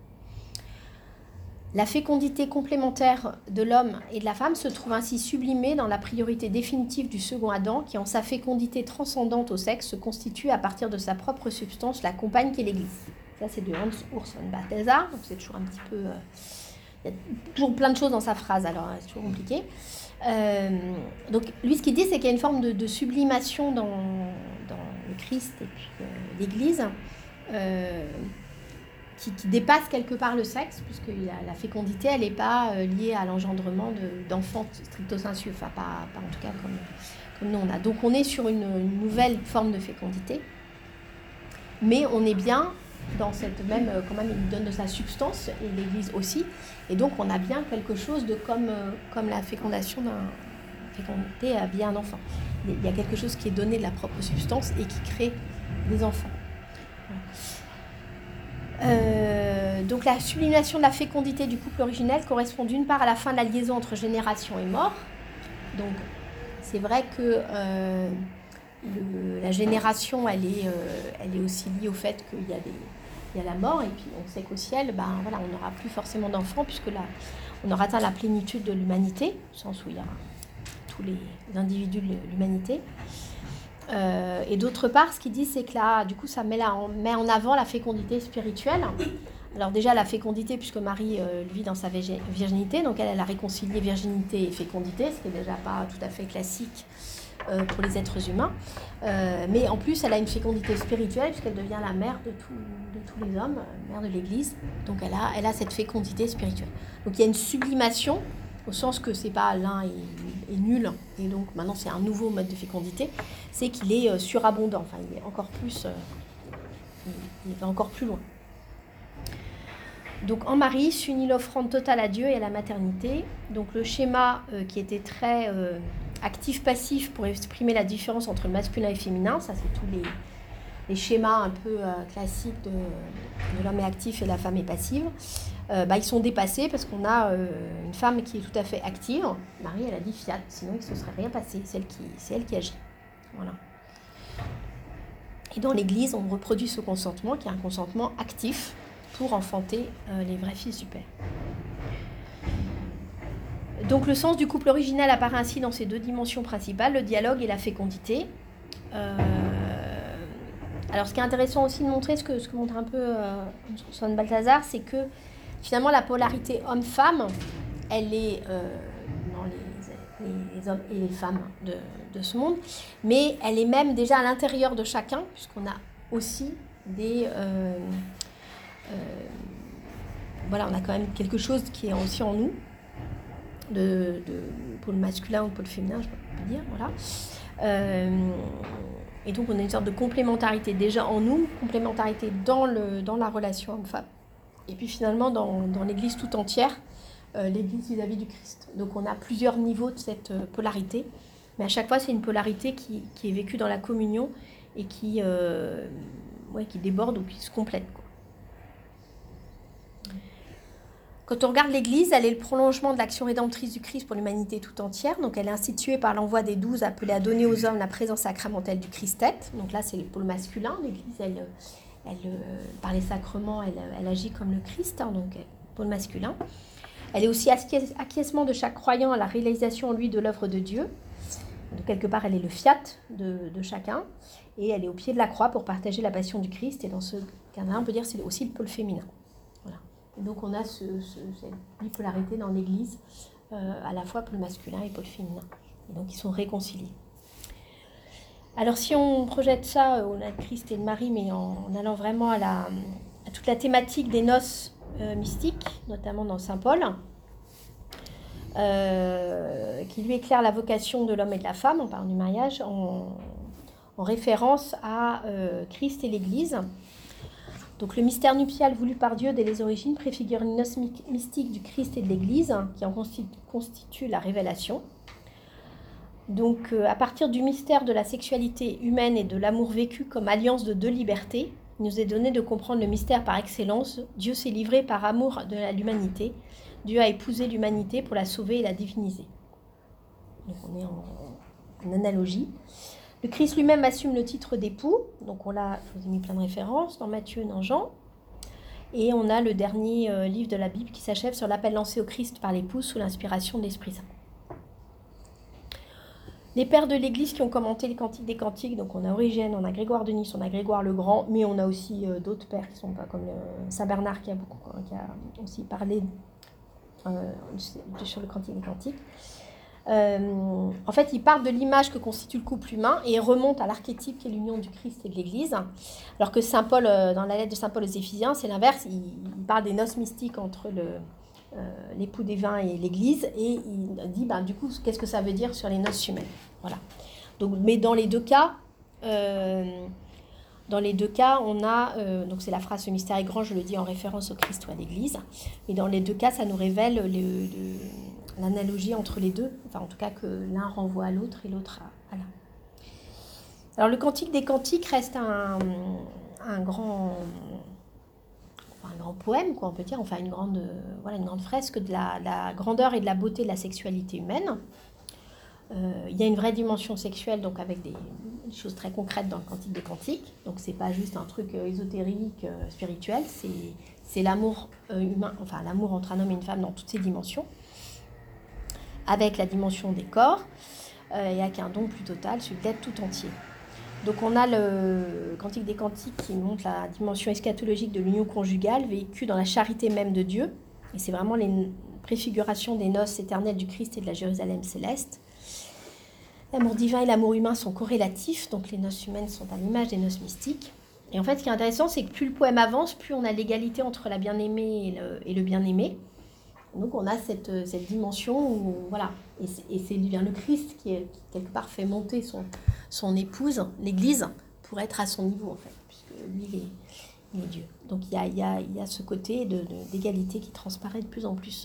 La fécondité complémentaire de l'homme et de la femme se trouve ainsi sublimée dans la priorité définitive du second Adam, qui en sa fécondité transcendante au sexe se constitue à partir de sa propre substance la compagne qu'est l'Église. Ça c'est de Hans Urs von Balthasar, donc c'est toujours un petit peu il y a toujours plein de choses dans sa phrase, alors c'est toujours compliqué. Donc lui, ce qu'il dit, c'est qu'il y a une forme de sublimation dans le Christ et puis l'Église qui dépasse quelque part le sexe, puisque la fécondité, elle n'est pas liée à l'engendrement d'enfants stricto sensu, enfin pas en tout cas comme nous on a. Donc on est sur une nouvelle forme de fécondité, mais on est bien dans cette même, quand même il donne de sa substance, et l'Église aussi, et donc on a bien quelque chose de comme la fécondité via un enfant. Il y a quelque chose qui est donné de la propre substance et qui crée des enfants. Donc la sublimation de la fécondité du couple originel correspond d'une part à la fin de la liaison entre génération et mort. Donc c'est vrai que la génération, elle est aussi liée au fait qu'il y a la mort, et puis on sait qu'au ciel, voilà, on n'aura plus forcément d'enfants, puisque là, on aura atteint la plénitude de l'humanité, au sens où il y aura tous les individus de l'humanité. Et d'autre part, ce qu'il dit, c'est que là, du coup, ça met en avant la fécondité spirituelle. Alors déjà, la fécondité, puisque Marie vit dans sa virginité, donc elle a réconcilié virginité et fécondité, ce qui n'est déjà pas tout à fait classique pour les êtres humains. Mais en plus, elle a une fécondité spirituelle, puisqu'elle devient la mère de tous les hommes, mère de l'Église. Donc elle a cette fécondité spirituelle. Donc il y a une sublimation, au sens que c'est pas l'un est nul, et donc maintenant c'est un nouveau mode de fécondité, c'est qu'il est surabondant, enfin il est encore plus, il va encore plus loin. Donc en Marie s'unit l'offrande totale à Dieu et à la maternité. Donc le schéma qui était très actif-passif pour exprimer la différence entre le masculin et le féminin, ça c'est tous les schémas un peu classiques de l'homme est actif et la femme est passive. Ils sont dépassés parce qu'on a une femme qui est tout à fait active. Marie, elle a dit fiat, sinon il ne se serait rien passé. C'est elle qui agit. Voilà. Et dans l'Église, on reproduit ce consentement qui est un consentement actif pour enfanter les vrais fils du Père. Donc le sens du couple originel apparaît ainsi dans ces deux dimensions principales, le dialogue et la fécondité. Alors ce qui est intéressant aussi de montrer, ce que montre un peu Swan Balthazar, c'est que finalement la polarité homme-femme, elle est dans les hommes et les femmes de ce monde, mais elle est même déjà à l'intérieur de chacun, puisqu'on a aussi voilà, on a quand même quelque chose qui est aussi en nous, de pôle masculin ou pôle féminin, je peux dire, voilà. Et donc on a une sorte de complémentarité déjà en nous, complémentarité dans la relation homme-femme. Et puis finalement dans l'Église tout entière, l'Église vis-à-vis du Christ. Donc on a plusieurs niveaux de cette polarité, mais à chaque fois c'est une polarité qui est vécue dans la communion et qui déborde ou qui se complète, quoi. Quand on regarde l'Église, elle est le prolongement de l'action rédemptrice du Christ pour l'humanité tout entière. Donc elle est instituée par l'envoi des 12 appelés à donner aux hommes la présence sacramentelle du Christ-tête. Donc là c'est le pôle masculin. L'Église, elle par les sacrements, elle agit comme le Christ, donc pôle masculin. Elle est aussi acquiescement de chaque croyant à la réalisation en lui de l'œuvre de Dieu. Donc quelque part elle est le fiat de chacun. Et elle est au pied de la croix pour partager la passion du Christ. Et dans ce cas-là, on peut dire que c'est aussi le pôle féminin. Et donc on a cette bipolarité dans l'Église, à la fois pôle masculin et pôle féminin. Et donc ils sont réconciliés. Alors si on projette ça, on a Christ et de Marie, mais en allant vraiment à toute la thématique des noces mystiques, notamment dans Saint Paul, qui lui éclaire la vocation de l'homme et de la femme, on parle du mariage, en référence à Christ et l'Église. Donc le mystère nuptial voulu par Dieu dès les origines préfigure une noce mystique du Christ et de l'Église qui en constitue la révélation. Donc à partir du mystère de la sexualité humaine et de l'amour vécu comme alliance de deux libertés, il nous est donné de comprendre le mystère par excellence. Dieu s'est livré par amour de l'humanité. Dieu a épousé l'humanité pour la sauver et la diviniser. Donc on est en analogie. Le Christ lui-même assume le titre d'époux, donc je vous ai mis plein de références, dans Matthieu et dans Jean. Et on a le dernier livre de la Bible qui s'achève sur l'appel lancé au Christ par l'épouse sous l'inspiration de l'Esprit Saint. Les pères de l'Église qui ont commenté les Cantiques des Cantiques, donc on a Origène, on a Grégoire de Nice, on a Grégoire le Grand, mais on a aussi d'autres pères qui sont pas comme Saint Bernard qui a aussi parlé sur le Cantique des Cantiques. En fait, il part de l'image que constitue le couple humain et remonte à l'archétype qui est l'union du Christ et de l'Église. Alors que saint Paul, dans la lettre de saint Paul aux Éphésiens, c'est l'inverse. Il parle des noces mystiques entre l'époux divin et l'Église et il dit, du coup, qu'est-ce que ça veut dire sur les noces humaines. Voilà. Donc, mais dans les deux cas, on a, donc c'est la phrase « Ce mystère est grand », je le dis en référence au Christ ou à l'Église, mais dans les deux cas, ça nous révèle l'analogie entre les deux, enfin en tout cas que l'un renvoie à l'autre et l'autre à l'un. Alors le Cantique des Cantiques reste un grand poème, quoi, on peut dire, enfin une grande fresque de la grandeur et de la beauté de la sexualité humaine. Il y a une vraie dimension sexuelle, donc avec des choses très concrètes dans le Cantique des Cantiques. Donc c'est pas juste un truc ésotérique, spirituel, c'est l'amour humain, enfin l'amour entre un homme et une femme dans toutes ses dimensions, avec la dimension des corps, et avec un don plus total, celui d'être tout entier. Donc on a le Cantique des Cantiques qui montre la dimension eschatologique de l'union conjugale, vécue dans la charité même de Dieu, et c'est vraiment les préfigurations des noces éternelles du Christ et de la Jérusalem céleste. L'amour divin et l'amour humain sont corrélatifs, donc les noces humaines sont à l'image des noces mystiques. Et en fait, ce qui est intéressant, c'est que plus le poème avance, plus on a l'égalité entre la bien-aimée et le bien-aimé. Donc on a cette dimension où, voilà, et c'est bien le Christ qui quelque part fait monter son épouse, l'Église, pour être à son niveau, en fait, puisque lui, il est Dieu. Donc il y a ce côté d'égalité qui transparaît de plus en plus.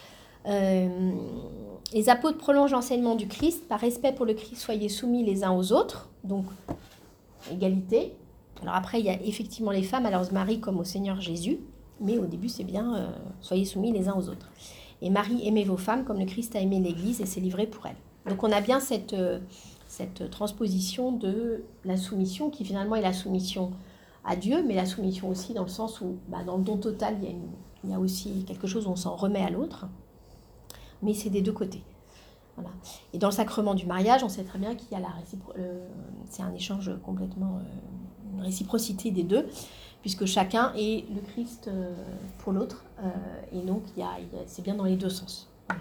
Les apôtres prolongent l'enseignement du Christ. Par respect pour le Christ, soyez soumis les uns aux autres. Donc, égalité. Alors après, il y a effectivement les femmes à leurs maris comme au Seigneur Jésus. Mais au début, c'est bien, soyez soumis les uns aux autres. Et Marie, aimez vos femmes comme le Christ a aimé l'Église et s'est livré pour elle. Donc on a bien cette transposition de la soumission, qui finalement est la soumission à Dieu, mais la soumission aussi dans le sens où, dans le don total, il y a aussi quelque chose où on s'en remet à l'autre. Mais c'est des deux côtés. Voilà. Et dans le sacrement du mariage, on sait très bien qu'il y a c'est un échange complètement, une réciprocité des deux, puisque chacun est le Christ pour l'autre, et donc c'est bien dans les deux sens. Voilà.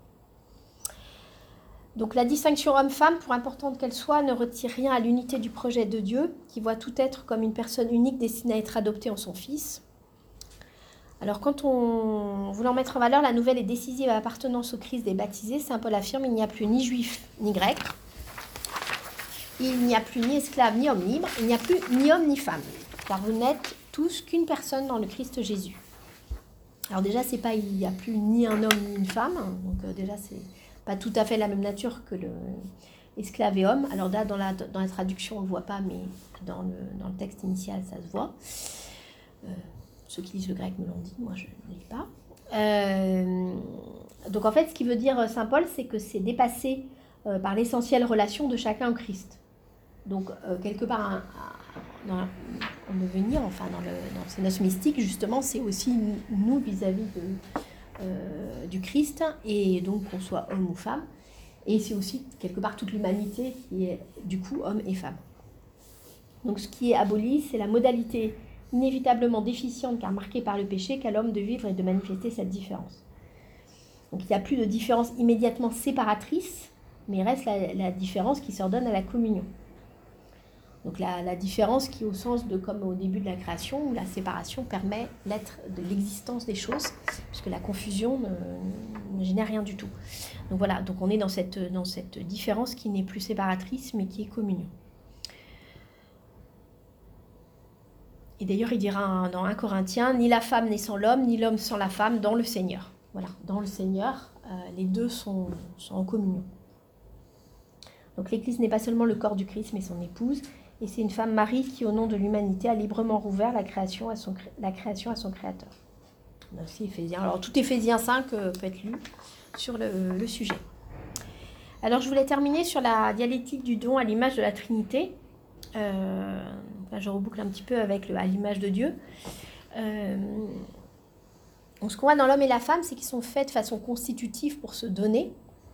Donc la distinction homme-femme, pour importante qu'elle soit, ne retire rien à l'unité du projet de Dieu, qui voit tout être comme une personne unique destinée à être adoptée en son Fils. Alors, voulant mettre en valeur la nouvelle et décisive appartenance au Christ des baptisés, saint Paul affirme: il n'y a plus ni juif ni grec, il n'y a plus ni esclave ni homme libre, il n'y a plus ni homme ni femme, car vous n'êtes tous qu'une personne dans le Christ Jésus. Alors déjà, c'est pas il n'y a plus ni un homme ni une femme, donc déjà c'est pas tout à fait la même nature que le esclave et homme. Alors là, dans la traduction, on le voit pas, mais dans le texte initial, ça se voit. Ceux qui lisent le grec me l'ont dit, moi je ne lis pas. Donc en fait, ce qui veut dire saint Paul, c'est que c'est dépassé par l'essentielle relation de chacun au Christ. Donc quelque part, en devenir, enfin dans ces noces mystiques, justement, c'est aussi nous vis-à-vis du Christ, et donc qu'on soit homme ou femme. Et c'est aussi quelque part toute l'humanité qui est du coup homme et femme. Donc ce qui est aboli, c'est la modalité inévitablement déficiente car marquée par le péché qu'a l'homme de vivre et de manifester cette différence. Donc il n'y a plus de différence immédiatement séparatrice, mais il reste la différence qui s'ordonne à la communion. Donc la différence qui est au sens de comme au début de la création, où la séparation permet l'être de l'existence des choses, puisque la confusion ne génère rien du tout. Donc voilà, donc on est dans cette différence qui n'est plus séparatrice, mais qui est communion. Et d'ailleurs, il dira dans 1 Corinthiens, ni la femme n'est sans l'homme, ni l'homme sans la femme, dans le Seigneur. Voilà, dans le Seigneur, les deux sont en communion. Donc l'Église n'est pas seulement le corps du Christ, mais son épouse. Et c'est une femme Marie qui, au nom de l'humanité, a librement rouvert la création à son Créateur. On a aussi Éphésiens. Alors tout Éphésiens 5 peut être lu sur le sujet. Alors je voulais terminer sur la dialectique du don à l'image de la Trinité. Là, je reboucle un petit peu avec à l'image de Dieu. Donc, ce qu'on voit dans l'homme et la femme, c'est qu'ils sont faits de façon constitutive pour se donner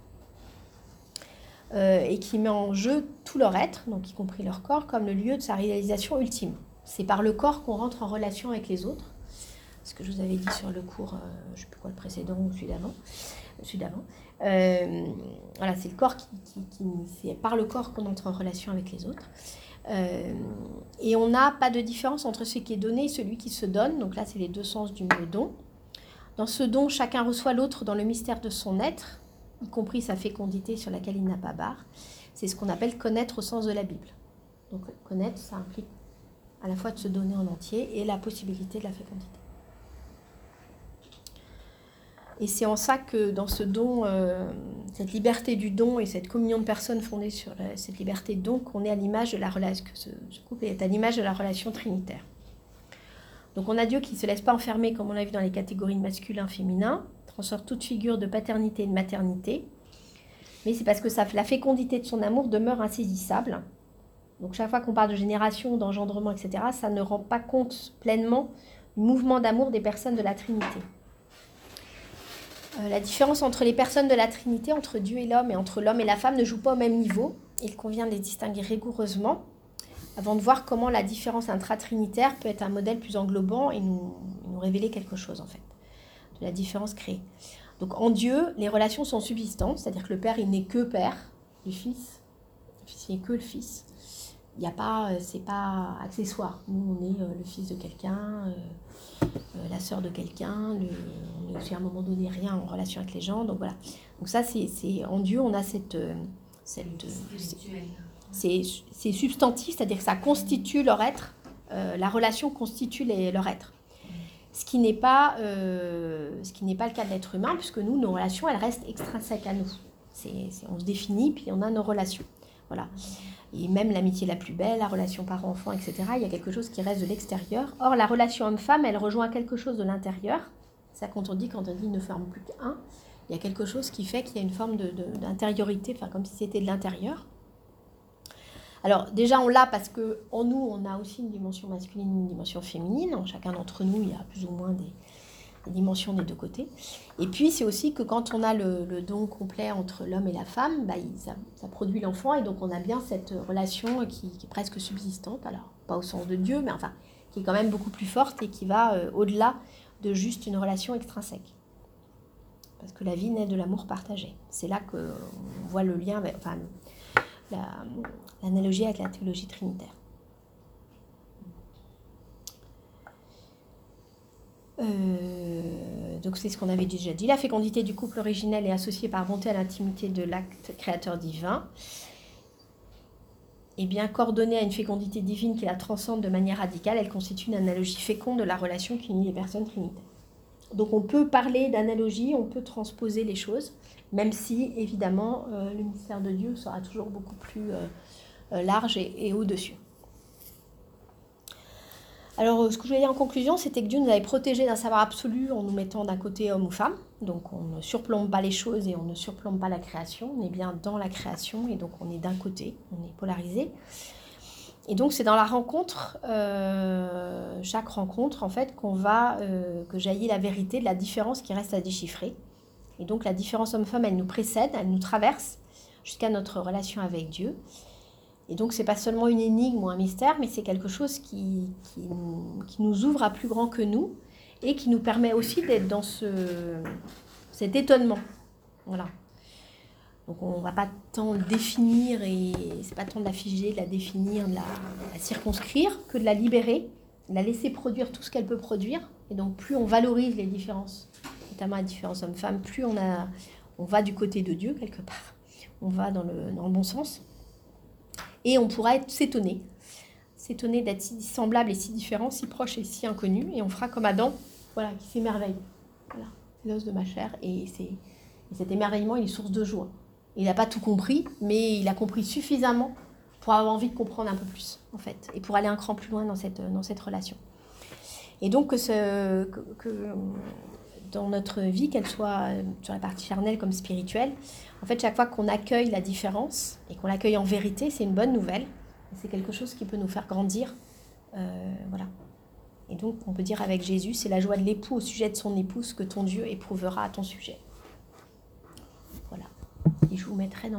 et qui met en jeu tout leur être, donc y compris leur corps, comme le lieu de sa réalisation ultime. C'est par le corps qu'on rentre en relation avec les autres. ce que je vous avais dit sur le cours, je ne sais plus quoi, le précédent ou celui d'avant. Voilà, c'est le corps c'est par le corps qu'on entre en relation avec les autres. Et on n'a pas de différence entre ce qui est donné et celui qui se donne. Donc là, c'est les deux sens du mot don. Dans ce don, chacun reçoit l'autre dans le mystère de son être, y compris sa fécondité sur laquelle il n'a pas barre. C'est ce qu'on appelle connaître au sens de la Bible. Donc connaître, ça implique à la fois de se donner en entier et la possibilité de la fécondité. Et c'est en ça que dans ce don, cette liberté du don et cette communion de personnes fondée sur cette liberté de don, qu'on est à l'image de la relation, que ce couple est à l'image de la relation trinitaire. Donc on a Dieu qui ne se laisse pas enfermer, comme on l'a vu dans les catégories masculin-féminin, transforme toute figure de paternité et de maternité, mais c'est parce que la fécondité de son amour demeure insaisissable. Donc chaque fois qu'on parle de génération, d'engendrement, etc., ça ne rend pas compte pleinement du mouvement d'amour des personnes de la Trinité. La différence entre les personnes de la Trinité, entre Dieu et l'homme et entre l'homme et la femme ne joue pas au même niveau. Il convient de les distinguer rigoureusement avant de voir comment la différence intra-trinitaire peut être un modèle plus englobant et nous révéler quelque chose en fait, de la différence créée. Donc en Dieu, les relations sont subsistantes, c'est-à-dire que le Père, il n'est que Père, le Fils il n'est que le Fils. Il y a pas, c'est pas accessoire. Nous, on est le fils de quelqu'un, la sœur de quelqu'un, on est aussi à un moment donné rien en relation avec les gens. Donc voilà. Donc ça, c'est en Dieu, on a c'est substantif, c'est-à-dire que ça constitue leur être. La relation constitue leur être. Ce qui n'est pas le cas de l'être humain, puisque nous, nos relations, elles restent extrinsèques à nous. On se définit, puis on a nos relations. Voilà. Et même l'amitié la plus belle, la relation parent-enfant, etc., il y a quelque chose qui reste de l'extérieur. Or, la relation homme-femme, elle rejoint quelque chose de l'intérieur. C'est ça quand on dit ne forme plus qu'un, il y a quelque chose qui fait qu'il y a une forme d'intériorité, enfin comme si c'était de l'intérieur. Alors déjà, on l'a parce qu'en nous, on a aussi une dimension masculine, une dimension féminine. En chacun d'entre nous, il y a plus ou moins des dimensions des deux côtés. Et puis, c'est aussi que quand on a le don complet entre l'homme et la femme, ça produit l'enfant. Et donc, on a bien cette relation qui est presque subsistante. Alors, pas au sens de Dieu, mais enfin, qui est quand même beaucoup plus forte et qui va au-delà de juste une relation extrinsèque. Parce que la vie naît de l'amour partagé. C'est là qu'on voit le lien, l'analogie avec la théologie trinitaire. Donc c'est ce qu'on avait déjà dit. La fécondité du couple originel est associée par bonté à l'intimité de l'acte créateur divin. Et bien coordonnée à une fécondité divine qui la transcende de manière radicale, elle constitue une analogie féconde de la relation qui unit les personnes trinitaires. Donc on peut parler d'analogie, on peut transposer les choses, même si évidemment le mystère de Dieu sera toujours beaucoup plus large et au-dessus. Alors, ce que je voulais dire en conclusion, c'était que Dieu nous avait protégés d'un savoir absolu en nous mettant d'un côté homme ou femme. Donc, on ne surplombe pas les choses et on ne surplombe pas la création. On est bien dans la création et donc on est d'un côté, on est polarisé. Et donc, c'est dans la rencontre, chaque rencontre, en fait, que jaillit la vérité de la différence qui reste à déchiffrer. Et donc, la différence homme-femme, elle nous précède, elle nous traverse jusqu'à notre relation avec Dieu. Et donc, ce n'est pas seulement une énigme ou un mystère, mais c'est quelque chose qui nous ouvre à plus grand que nous et qui nous permet aussi d'être dans cet étonnement. Voilà. Donc, on ne va pas tant le définir, et ce n'est pas tant de la figer, de la définir, de la circonscrire, que de la libérer, de la laisser produire tout ce qu'elle peut produire. Et donc, plus on valorise les différences, notamment la différence homme-femme, plus on va du côté de Dieu, quelque part. On va dans le bon sens. Et on pourra s'étonner d'être si semblable et si différent, si proche et si inconnu. Et on fera comme Adam, voilà, qui s'émerveille. Voilà, c'est l'os de ma chair. Et cet émerveillement, il est source de joie. Il n'a pas tout compris, mais il a compris suffisamment pour avoir envie de comprendre un peu plus, en fait. Et pour aller un cran plus loin dans cette relation. Et donc, que dans notre vie, qu'elle soit sur la partie charnelle comme spirituelle, en fait, chaque fois qu'on accueille la différence et qu'on l'accueille en vérité, c'est une bonne nouvelle. C'est quelque chose qui peut nous faire grandir. Voilà. Et donc, on peut dire avec Jésus, c'est la joie de l'époux au sujet de son épouse que ton Dieu éprouvera à ton sujet. Voilà. Et je vous mettrai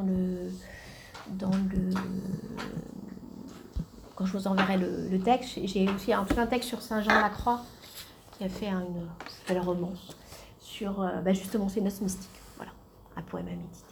quand je vous enverrai le texte, j'ai aussi tout un texte sur Saint Jean Lacroix, qui a fait une ça s'appelle romance sur justement ces noces mystiques. Voilà, un poème à méditer.